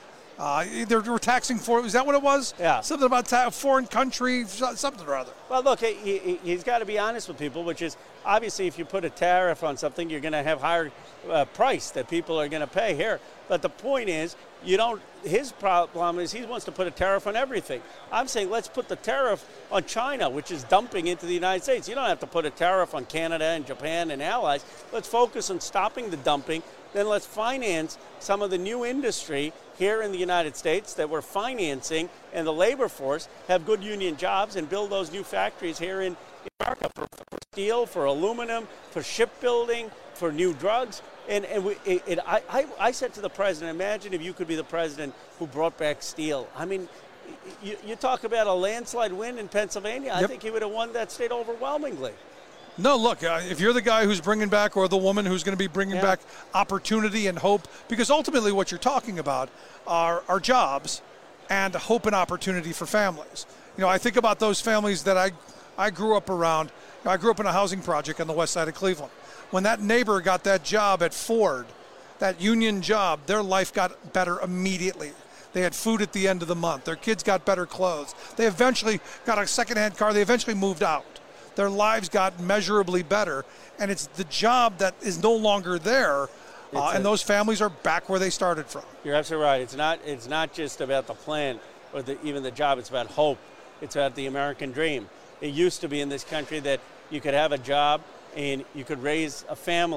Uh, they were taxing for, is that what it was? Yeah. Something about ta- foreign country, something or other. Well, look, he, he, he's got to be honest with people, which is obviously if you put a tariff on something, you're going to have higher uh, price that people are going to pay here. But the point is, you don't, his problem is he wants to put a tariff on everything. I'm saying let's put the tariff on China, which is dumping into the United States. You don't have to put a tariff on Canada and Japan and allies. Let's focus on stopping the dumping. Then let's finance some of the new industry here in the United States that we're financing, and the labor force have good union jobs and build those new factories here in America for, for steel, for aluminum, for shipbuilding, for new drugs. And, and we, it, it, I, I, I said to the president, imagine if you could be the president who brought back steel. I mean, you, you talk about a landslide win in Pennsylvania. Yep. I think he would have won that state overwhelmingly. No, look, uh, if you're the guy who's bringing back or the woman who's going to be bringing Yeah. back opportunity and hope, because ultimately what you're talking about are, are jobs and hope and opportunity for families. You know, I think about those families that I, I grew up around. You know, I grew up in a housing project on the west side of Cleveland. When that neighbor got that job at Ford, that union job, their life got better immediately. They had food at the end of the month. Their kids got better clothes. They eventually got a secondhand car. They eventually moved out. Their lives got measurably better, and it's the job that is no longer there, uh, and those families are back where they started from. You're absolutely right. It's not. It's not just about the plan or the, even the job. It's about hope. It's about the American dream. It used to be in this country that you could have a job and you could raise a family.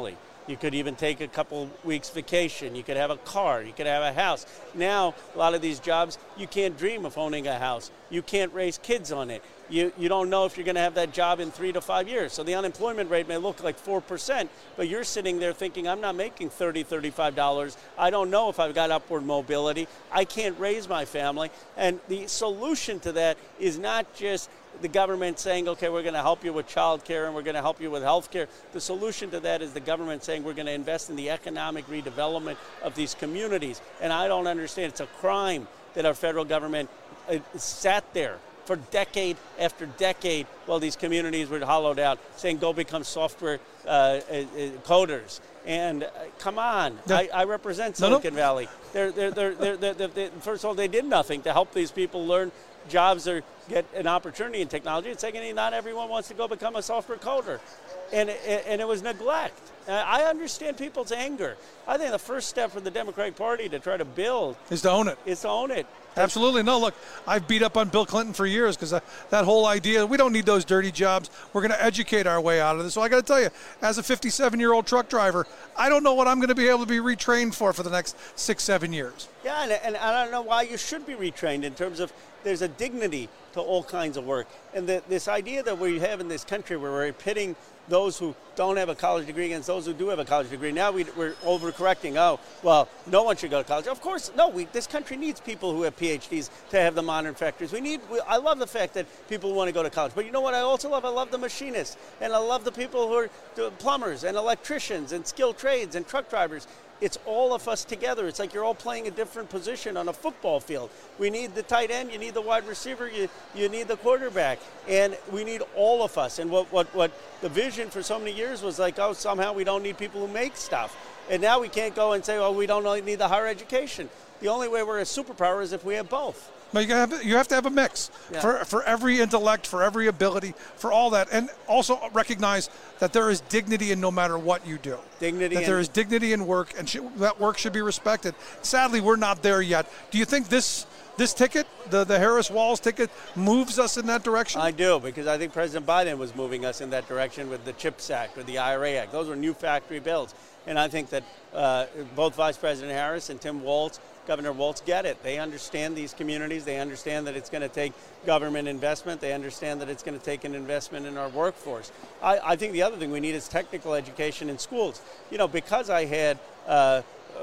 You could even take a couple weeks vacation. You could have a car. You could have a house. Now, a lot of these jobs, you can't dream of owning a house. You can't raise kids on it. You, you don't know if you're going to have that job in three to five years. So the unemployment rate may look like four percent, but you're sitting there thinking, I'm not making thirty dollars, thirty-five dollars. I don't know if I've got upward mobility. I can't raise my family. And the solution to that is not just the government saying, okay, we're going to help you with child care and we're going to help you with health care. The solution to that is the government saying we're going to invest in the economic redevelopment of these communities. And I don't understand. It's a crime that our federal government uh, sat there for decade after decade while these communities were hollowed out, saying go become software uh, uh, coders. And uh, come on, Yeah. I, I represent No, no. Silicon Valley. They're, they're, they're, they're, they're, they're, they first of all, they did nothing to help these people learn jobs or get an opportunity in technology. And secondly, not everyone wants to go become a software coder. And, and it was neglect. Uh, I understand people's anger. I think the first step for the Democratic Party to try to build Is to own it. is to own it. Absolutely. No, look, I've beat up on Bill Clinton for years because that whole idea, we don't need those dirty jobs. We're going to educate our way out of this. So I got to tell you, as a fifty-seven-year-old truck driver, I don't know what I'm going to be able to be retrained for for the next six, seven years. Yeah, and, and I don't know why you should be retrained in terms of there's a dignity to all kinds of work. And the, this idea that we have in this country where we're pitting those who don't have a college degree against those who do have a college degree. Now we, we're overcorrecting. Oh, well, no one should go to college. Of course, no. We, this country needs people who have P H Ds to have the modern factories. We need. We, I love the fact that people want to go to college. But you know what I also love? I love the machinists. And I love the people who are the plumbers and electricians and skilled trades and truck drivers. It's all of us together. It's like you're all playing a different position on a football field. We need the tight end, you need the wide receiver, you, you need the quarterback, and we need all of us. And what, what, what the vision for so many years was like, oh, somehow we don't need people who make stuff. And now we can't go and say, oh, we don't need the higher education. The only way we're a superpower is if we have both. But you have, you have to have a mix Yeah. for, for every intellect, for every ability, for all that. And also recognize that there is dignity in no matter what you do. Dignity That in- there is dignity in work, and sh- that work should be respected. Sadly, we're not there yet. Do you think this this ticket, the, the Harris-Walz ticket, moves us in that direction? I do, because I think President Biden was moving us in that direction with the CHIPS Act, with the I R A Act. Those were new factory builds. And I think that uh, both Vice President Harris and Tim Walz, Governor Walz, get it. They understand these communities. They understand that it's going to take government investment. They understand that it's going to take an investment in our workforce. I, I think the other thing we need is technical education in schools. You know, because I had uh,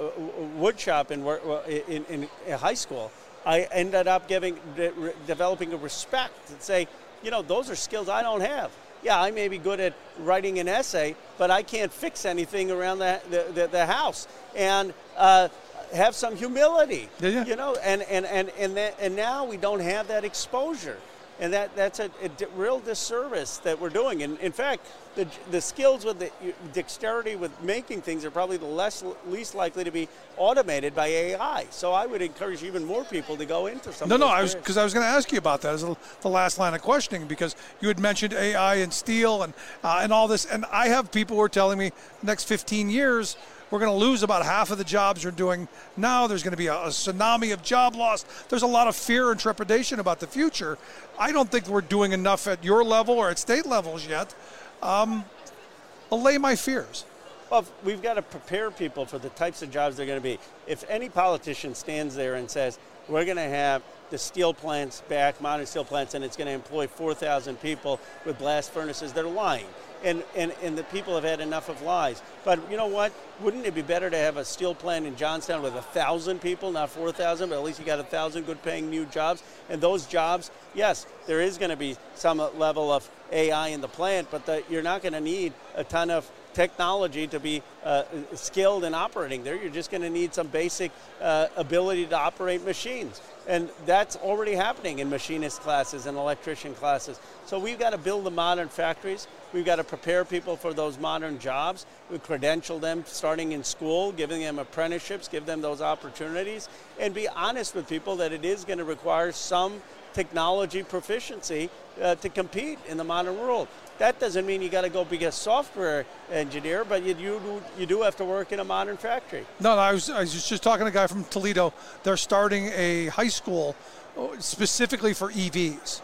wood shop in, in, in, in high school, I ended up giving, de- developing a respect and say, you know, those are skills I don't have. Yeah, I may be good at writing an essay, but I can't fix anything around the the, the, the house. And uh, have some humility, yeah, yeah. you know. And and and and, that, and now we don't have that exposure, and that that's a, a di- real disservice that we're doing. And in fact, the the skills with the dexterity with making things are probably the less least likely to be automated by A I. So I would encourage even more people to go into some. No, of no, those I was careers. because I was going to ask you about that as the last line of questioning, because you had mentioned A I and steel and uh, and all this, and I have people who are telling me next fifteen years we're going to lose about half of the jobs we're doing now. There's going to be a, a tsunami of job loss. There's a lot of fear and trepidation about the future. I don't think we're doing enough at your level or at state levels yet. Um, allay my fears. Well, we've got to prepare people for the types of jobs they're going to be. If any politician stands there and says, we're going to have the steel plants back, modern steel plants, and it's going to employ four thousand people with blast furnaces, they're lying. And, and, and the people have had enough of lies. But you know what? Wouldn't it be better to have a steel plant in Johnstown with one thousand people, not four thousand, but at least you got one thousand good-paying new jobs? And those jobs, yes, there is going to be some level of A I in the plant, but the, you're not going to need a ton of technology to be uh, skilled in operating there. You're just going to need some basic uh, ability to operate machines. And that's already happening in machinist classes and electrician classes. So we've got to build the modern factories. We've got to prepare people for those modern jobs. We credential them starting in school, giving them apprenticeships, give them those opportunities, and be honest with people that it is going to require some technology proficiency uh, to compete in the modern world. That doesn't mean you got to go be a software engineer, but you do, you do have to work in a modern factory. No, no I, was, I was just talking to a guy from Toledo. They're starting a high school specifically for E Vs.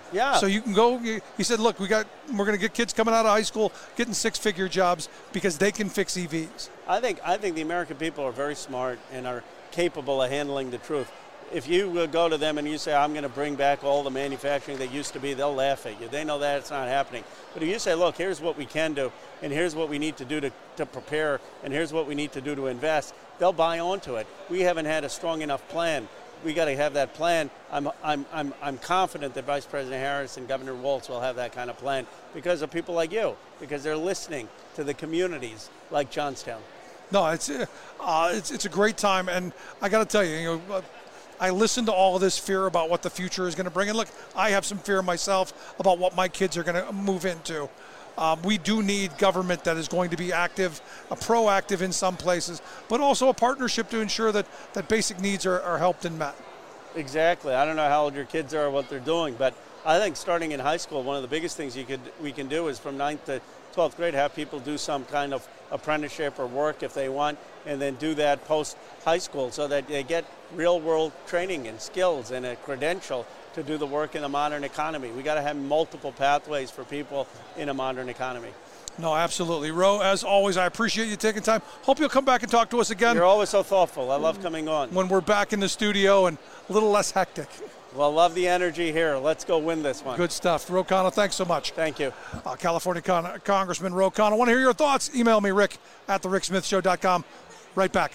Yeah. So you can go. He said, "Look, we got we're going to get kids coming out of high school getting six-figure jobs because they can fix E Vs." I think I think the American people are very smart and are capable of handling the truth. If you go to them and you say, "I'm going to bring back all the manufacturing that used to be," they'll laugh at you. They know that it's not happening. But if you say, "Look, here's what we can do, and here's what we need to do to, to prepare, and here's what we need to do to invest," they'll buy onto it. We haven't had a strong enough plan. We got to have that plan. I'm, I'm, I'm, I'm confident that Vice President Harris and Governor Walz will have that kind of plan because of people like you, because they're listening to the communities like Johnstown. No, it's uh, it's it's a great time, and I got to tell you, you know, uh, I listen to all of this fear about what the future is going to bring, and look, I have some fear myself about what my kids are going to move into. Um, we do need government that is going to be active, uh, proactive in some places, but also a partnership to ensure that, that basic needs are, are helped and met. Exactly. I don't know how old your kids are or what they're doing, but I think starting in high school, one of the biggest things you could we can do is from ninth to twelfth grade, have people do some kind of apprenticeship or work if they want, and then do that post high school so that they get real world training and skills and a credential to do the work in the modern economy. We got to have multiple pathways for people in a modern economy. No, absolutely. Ro, as always, I appreciate you taking time. Hope you'll come back and talk to us again. You're always so thoughtful. I love coming on. When we're back in the studio and a little less hectic. Well, love the energy here. Let's go win this one. Good stuff. Ro Khanna, thanks so much. Thank you. Uh, California Con- Congressman Ro Khanna. Want to hear your thoughts? Email me, Rick, at the rick smith show dot com. Right back.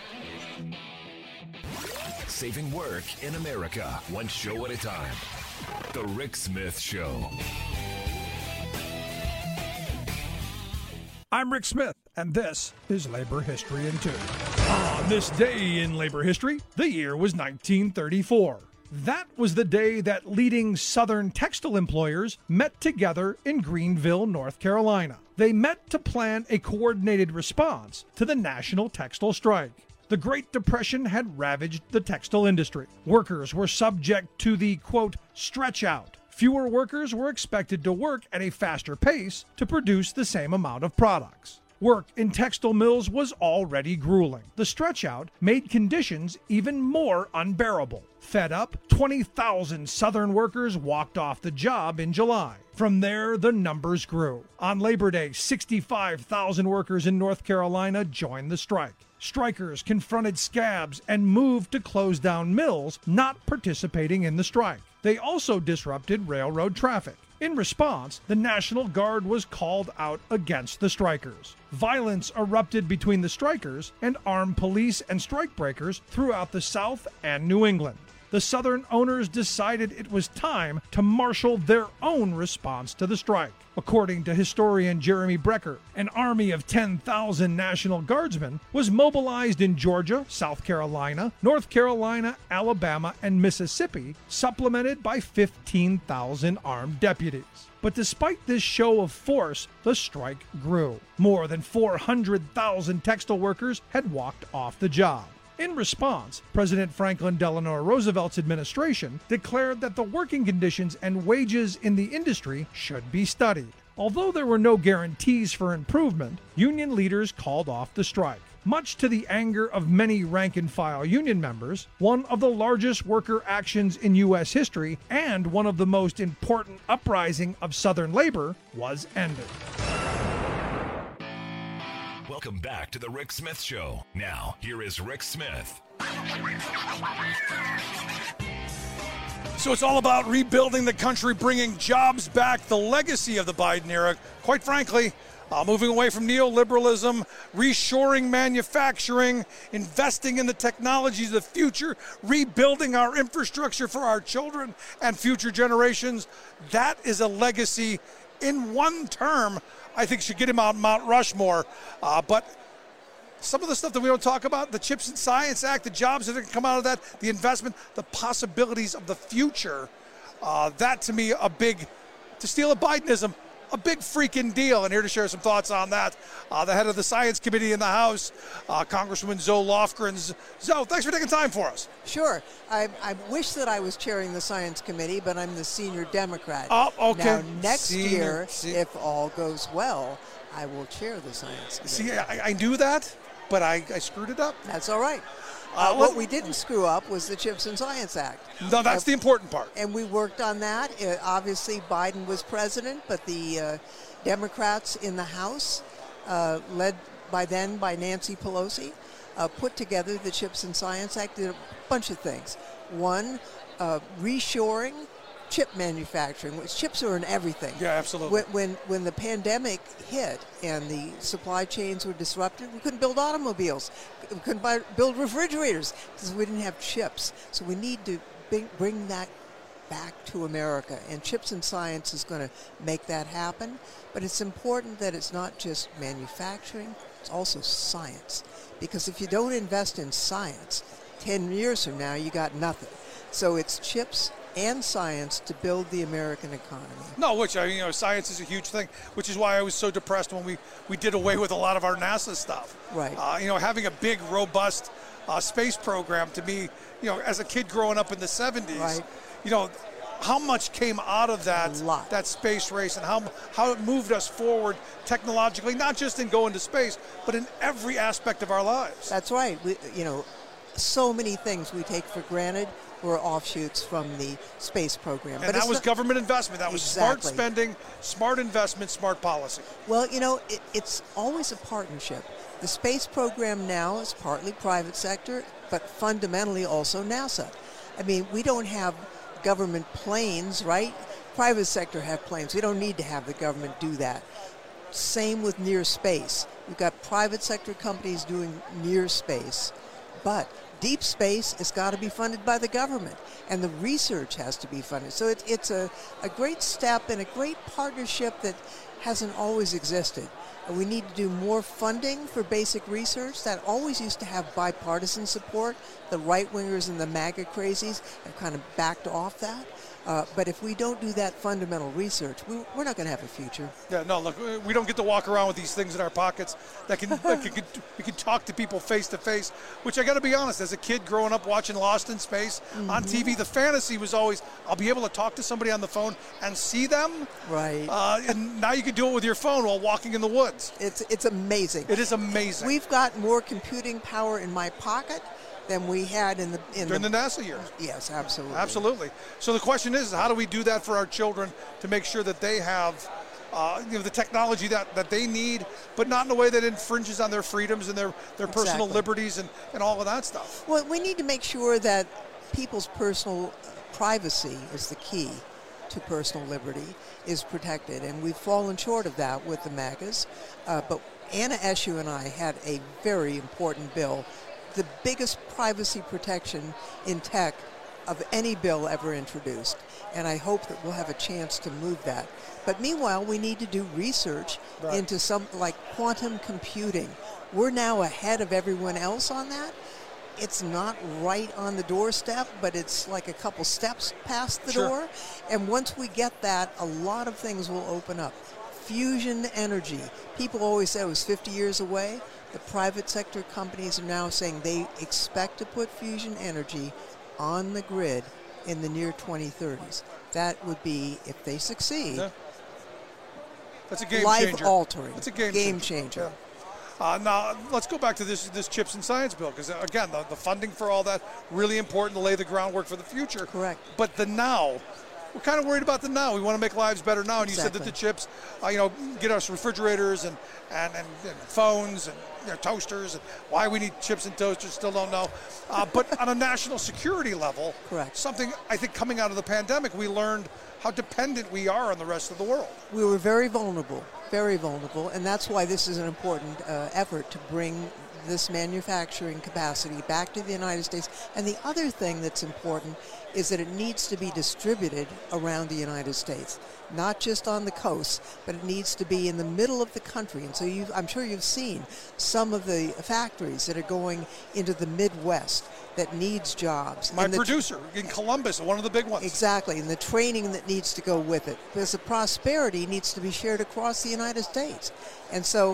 Saving work in America, one show at a time. The Rick Smith Show. I'm Rick Smith, and this is Labor History in Two. On this day in labor history, the year was nineteen thirty-four. That was the day that leading Southern textile employers met together in Greenville, North Carolina. They met to plan a coordinated response to the national textile strike. The Great Depression had ravaged the textile industry. Workers were subject to the, quote, stretch out. Fewer workers were expected to work at a faster pace to produce the same amount of products. Work in textile mills was already grueling. The stretch out made conditions even more unbearable. Fed up, twenty thousand Southern workers walked off the job in July. From there, the numbers grew. On Labor Day, sixty-five thousand workers in North Carolina joined the strike. Strikers confronted scabs and moved to close down mills not participating in the strike. They also disrupted railroad traffic. In response, the National Guard was called out against the strikers. Violence erupted between the strikers and armed police and strikebreakers throughout the South and New England. The Southern owners decided it was time to marshal their own response to the strike. According to historian Jeremy Brecker, an army of ten thousand National Guardsmen was mobilized in Georgia, South Carolina, North Carolina, Alabama, and Mississippi, supplemented by fifteen thousand armed deputies. But despite this show of force, the strike grew. More than four hundred thousand textile workers had walked off the job. In response, President Franklin Delano Roosevelt's administration declared that the working conditions and wages in the industry should be studied. Although there were no guarantees for improvement, union leaders called off the strike. Much to the anger of many rank-and-file union members, one of the largest worker actions in U S history and one of the most important uprising of Southern labor was ended. Welcome back to the Rick Smith Show. Now, here is Rick Smith. So it's all about rebuilding the country, bringing jobs back, the legacy of the Biden era. Quite frankly, uh, moving away from neoliberalism, reshoring manufacturing, investing in the technologies of the future, rebuilding our infrastructure for our children and future generations. That is a legacy in one term. I think should get him out Mount Rushmore. Uh, but some of the stuff that we don't talk about, the CHIPS and Science Act, the jobs that are going to come out of that, the investment, the possibilities of the future, uh, that to me a big, to steal a Bidenism, a big freaking deal. And here to share some thoughts on that, uh, the head of the Science Committee in the House, uh, Congresswoman Zoe Lofgren. Zoe, thanks for taking time for us. Sure. I, I wish that I was chairing the Science Committee, but I'm the senior Democrat. Oh, okay. Now, next senior, year, se- if all goes well, I will chair the Science Committee. See, I, I knew that, but I, I screwed it up. That's all right. Uh, what we didn't screw up was the CHIPS and Science Act. No, that's uh, the important part. And we worked on that. Uh, obviously, Biden was president, but the uh, Democrats in the House, uh, led by then by Nancy Pelosi, uh, put together the CHIPS and Science Act, did a bunch of things. One, uh, reshoring chip manufacturing, which chips are in everything. Yeah, absolutely. When, when when the pandemic hit and the supply chains were disrupted, we couldn't build automobiles. We couldn't buy, build refrigerators because we didn't have chips. So we need to bring, bring that back to America. And CHIPS and Science is going to make that happen. But it's important that it's not just manufacturing, it's also science. Because if you don't invest in science, ten years from now, you got nothing. So it's chips and science to build the American economy. No, which, I mean, you know, science is a huge thing, which is why I was so depressed when we, we did away with a lot of our NASA stuff. Right. Uh, you know, having a big, robust uh, space program, to me, you know, as a kid growing up in the seventies, right. you know, how much came out of that that space race and how how it moved us forward technologically, not just in going to space, but in every aspect of our lives. That's right. We, you know, so many things we take for granted were offshoots from the space program. And but that was not, government investment. That was exactly. smart spending, smart investment, smart policy. Well, you know, it, it's always a partnership. The space program now is partly private sector, but fundamentally also NASA. I mean, we don't have government planes, right? Private sector have planes. We don't need to have the government do that. Same with near space. We've got private sector companies doing near space, but deep space has got to be funded by the government, and the research has to be funded. So it, it's a, a great step and a great partnership that hasn't always existed. We need to do more funding for basic research. That always used to have bipartisan support. The right-wingers and the MAGA crazies have kind of backed off that. Uh, but if we don't do that fundamental research, we, we're not going to have a future. Yeah, no, look, we don't get to walk around with these things in our pockets that can, that can we can talk to people face to face, which I got to be honest, as a kid growing up watching Lost in Space mm-hmm. on T V, the fantasy was always, I'll be able to talk to somebody on the phone and see them. Right. Uh, and now you can do it with your phone while walking in the woods. It's, it's amazing. It is amazing. We've got more computing power in my pocket than we had in the in during the, the NASA years. Yes, absolutely. Absolutely. So the question is, how do we do that for our children to make sure that they have uh, you know, the technology that, that they need, but not in a way that infringes on their freedoms and their, their exactly. personal liberties and, and all of that stuff? Well, we need to make sure that people's personal privacy is the key to personal liberty, is protected. And we've fallen short of that with the MAGAs. Uh, but Anna Eshoo and I had a very important bill, the biggest privacy protection in tech of any bill ever introduced. And I hope that we'll have a chance to move that. But meanwhile, we need to do research right. into something like quantum computing. We're now ahead of everyone else on that. It's not right on the doorstep, but it's like a couple steps past the sure. door. And once we get that, a lot of things will open up. Fusion energy. People always said it was fifty years away. The private sector companies are now saying they expect to put fusion energy on the grid in the near twenty thirties. That would be, if they succeed, yeah. That's a game life changer. altering. That's a game, game changer. changer. Yeah. Uh, now, let's go back to this this CHIPS and Science bill, because, again, the, the funding for all that, really important to lay the groundwork for the future. Correct. But the now, we're kind of worried about the now. We want to make lives better now. And exactly. you said that the chips, uh, you know, get us refrigerators and, and, and, and phones and you know, toasters. And why we need chips and toasters, still don't know. Uh, but on a national security level, correct. Something I think coming out of the pandemic, we learned how dependent we are on the rest of the world. We were very vulnerable, very vulnerable. And that's why this is an important uh, effort to bring this manufacturing capacity back to the United States. And the other thing that's important is that it needs to be distributed around the United States, not just on the coast, but it needs to be in the middle of the country. And so you've, I'm sure you've seen some of the factories that are going into the Midwest that needs jobs. My and the, producer in Columbus, one of the big ones. Exactly, and the training that needs to go with it. Because the prosperity needs to be shared across the United States. And so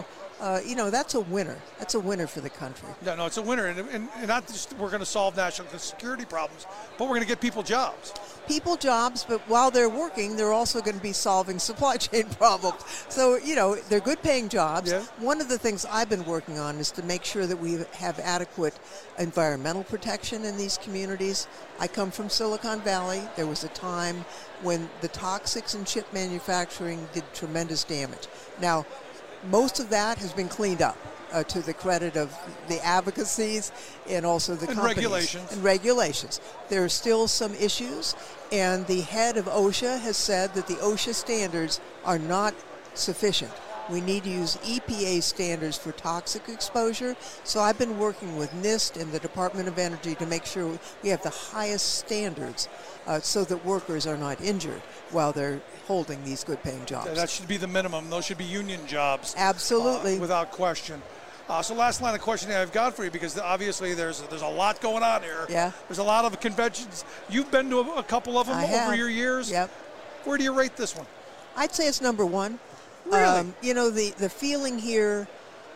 uh, you know, that's a winner. That's a winner for the country. Yeah, no, it's a winner. And, and, and not just we're going to solve national security problems, but we're going to get people jobs. People jobs, but while they're working, they're also going to be solving supply chain problems. So, you know, they're good paying jobs. Yeah. One of the things I've been working on is to make sure that we have adequate environmental protection in these communities. I come from Silicon Valley. There was a time when the toxics in chip manufacturing did tremendous damage. Now, most of that has been cleaned up. Uh, to the credit of the advocacies and also the and companies. regulations. And regulations. There are still some issues, and the head of OSHA has said that the OSHA standards are not sufficient. We need to use E P A standards for toxic exposure. So I've been working with NIST and the Department of Energy to make sure we have the highest standards uh, so that workers are not injured while they're holding these good-paying jobs. Yeah, that should be the minimum. Those should be union jobs. Absolutely. Uh, without question. Uh, so last line of questioning I've got for you, because obviously there's there's a lot going on here. Yeah. There's a lot of conventions. You've been to a, a couple of them I over have. your years. Yep. Where do you rate this one? I'd say it's number one. Really? Um, you know, the, the feeling here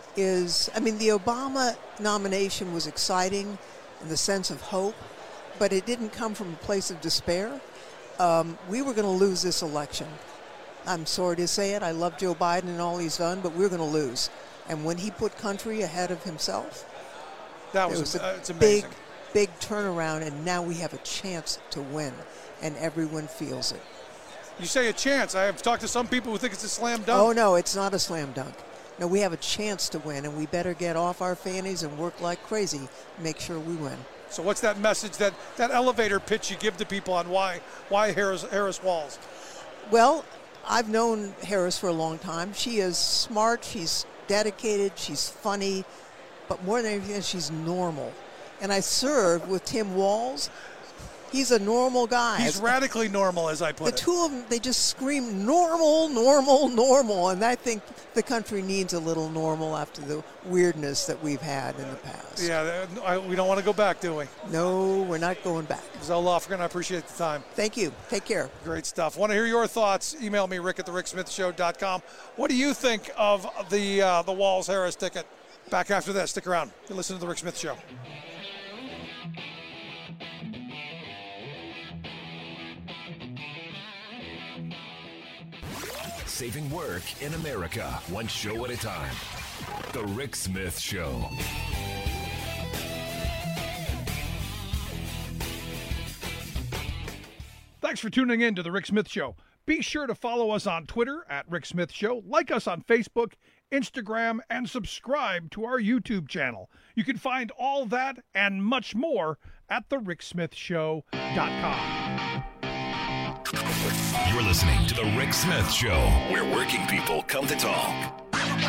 is, I mean, the Obama nomination was exciting in the sense of hope, but it didn't come from a place of despair. Um, we were going to lose this election. I'm sorry to say it. I love Joe Biden and all he's done, but we're going to lose. And when he put country ahead of himself, that was, it was a uh, it's big, amazing. big turnaround, and now we have a chance to win, and everyone feels it. You say a chance. I have talked to some people who think it's a slam dunk. Oh, no, it's not a slam dunk. No, we have a chance to win, and we better get off our fannies and work like crazy to make sure we win. So what's that message, that, that elevator pitch you give to people on why why Harris, Harris Walls? Well, I've known Harris for a long time. She is smart, she's dedicated, she's funny, but more than anything, she's normal. And I served with Tim Walz. He's a normal guy. He's radically normal, as I put the it. The two of them, they just scream normal, normal, normal. And I think the country needs a little normal after the weirdness that we've had in the past. Yeah, I, we don't want to go back, do we? No, we're not going back. Zell Lofgren, I appreciate the time. Thank you. Take care. Great stuff. Want to hear your thoughts? Email me, rick at the rick smith show dot com. What do you think of the, uh, the Walz-Harris ticket? Back after this. Stick around. You listen to The Rick Smith Show. Saving work in America, one show at a time. The Rick Smith Show. Thanks for tuning in to The Rick Smith Show. Be sure to follow us on Twitter at Rick Smith Show, like us on Facebook, Instagram, and subscribe to our YouTube channel. You can find all that and much more at the rick smith show dot com. You're listening to The Rick Smith Show, where working people come to talk.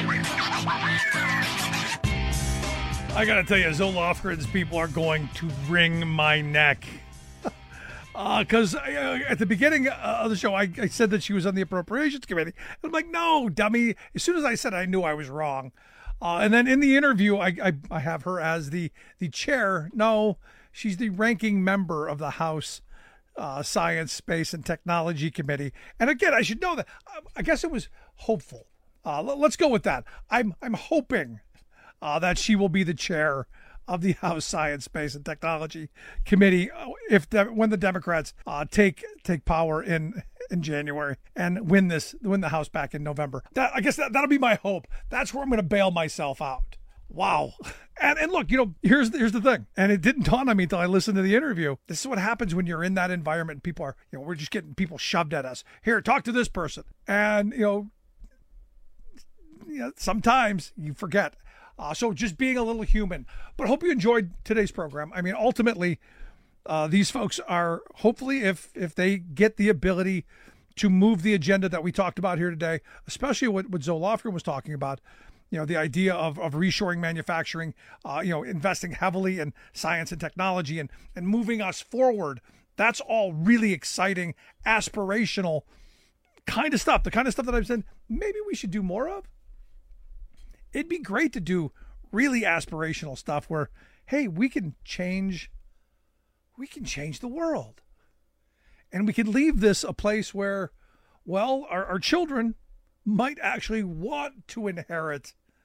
I got to tell you, Zell Lofgren's people are going to wring my neck. Because uh, uh, at the beginning uh, of the show, I, I said that she was on the Appropriations Committee. I'm like, no, dummy. As soon as I said it, I knew I was wrong. Uh, and then in the interview, I, I, I have her as the, the chair. No, she's the ranking member of the House Uh, Science, Space, and Technology Committee. And again, I should know that. I guess it was hopeful. Uh, l- let's go with that. I'm I'm hoping uh, that she will be the chair of the House Science, Space, and Technology Committee if de- when the Democrats uh, take take power in in January and win this win the House back in November. That, I guess that that'll be my hope. That's where I'm going to bail myself out. Wow. And and look, you know, here's here's the thing. And it didn't dawn on me until I listened to the interview. This is what happens when you're in that environment. People are, you know, we're just getting people shoved at us. Here, talk to this person. And, you know, you know sometimes you forget. Uh, so just being a little human. But hope you enjoyed today's program. I mean, ultimately, uh, these folks are, hopefully, if if they get the ability to move the agenda that we talked about here today, especially what, what Zell Lofgren was talking about, you know, the idea of, of reshoring manufacturing, uh, you know, investing heavily in science and technology and, and moving us forward. That's all really exciting, aspirational kind of stuff. The kind of stuff that I've said maybe we should do more of. It'd be great to do really aspirational stuff where, hey, we can change, we can change the world. And we can leave this a place where, well, our, our children might actually want to inherit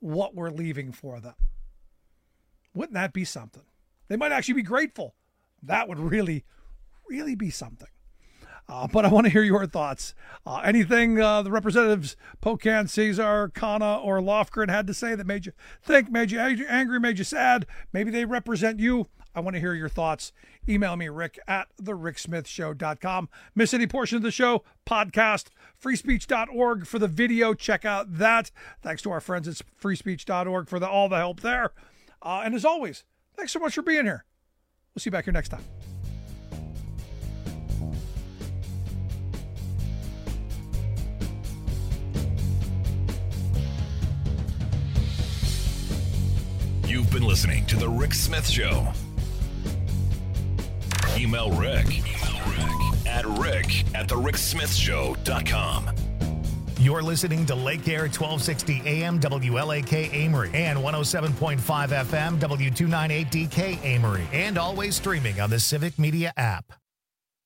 what we're leaving for them. Wouldn't that be something? They might actually be grateful. That would really, really be something. Uh, but I want to hear your thoughts. Uh, anything uh, the representatives Pocan, Cesar, Kana, or Lofgren had to say that made you think, made you angry, made you sad? Maybe they represent you. I want to hear your thoughts. Email me, Rick at the rick smith show dot com. Miss any portion of the show? Podcast, free speech dot org for the video. Check out that. Thanks to our friends at free speech dot org for the, all the help there. Uh, and as always, thanks so much for being here. We'll see you back here next time. You've been listening to The Rick Smith Show. Email Rick, Email Rick at rick at the rick smith show dot com. You're listening to Lake Air twelve sixty A M W L A K Amory and one oh seven point five F M W two ninety-eight D K Amory, and always streaming on the Civic Media app.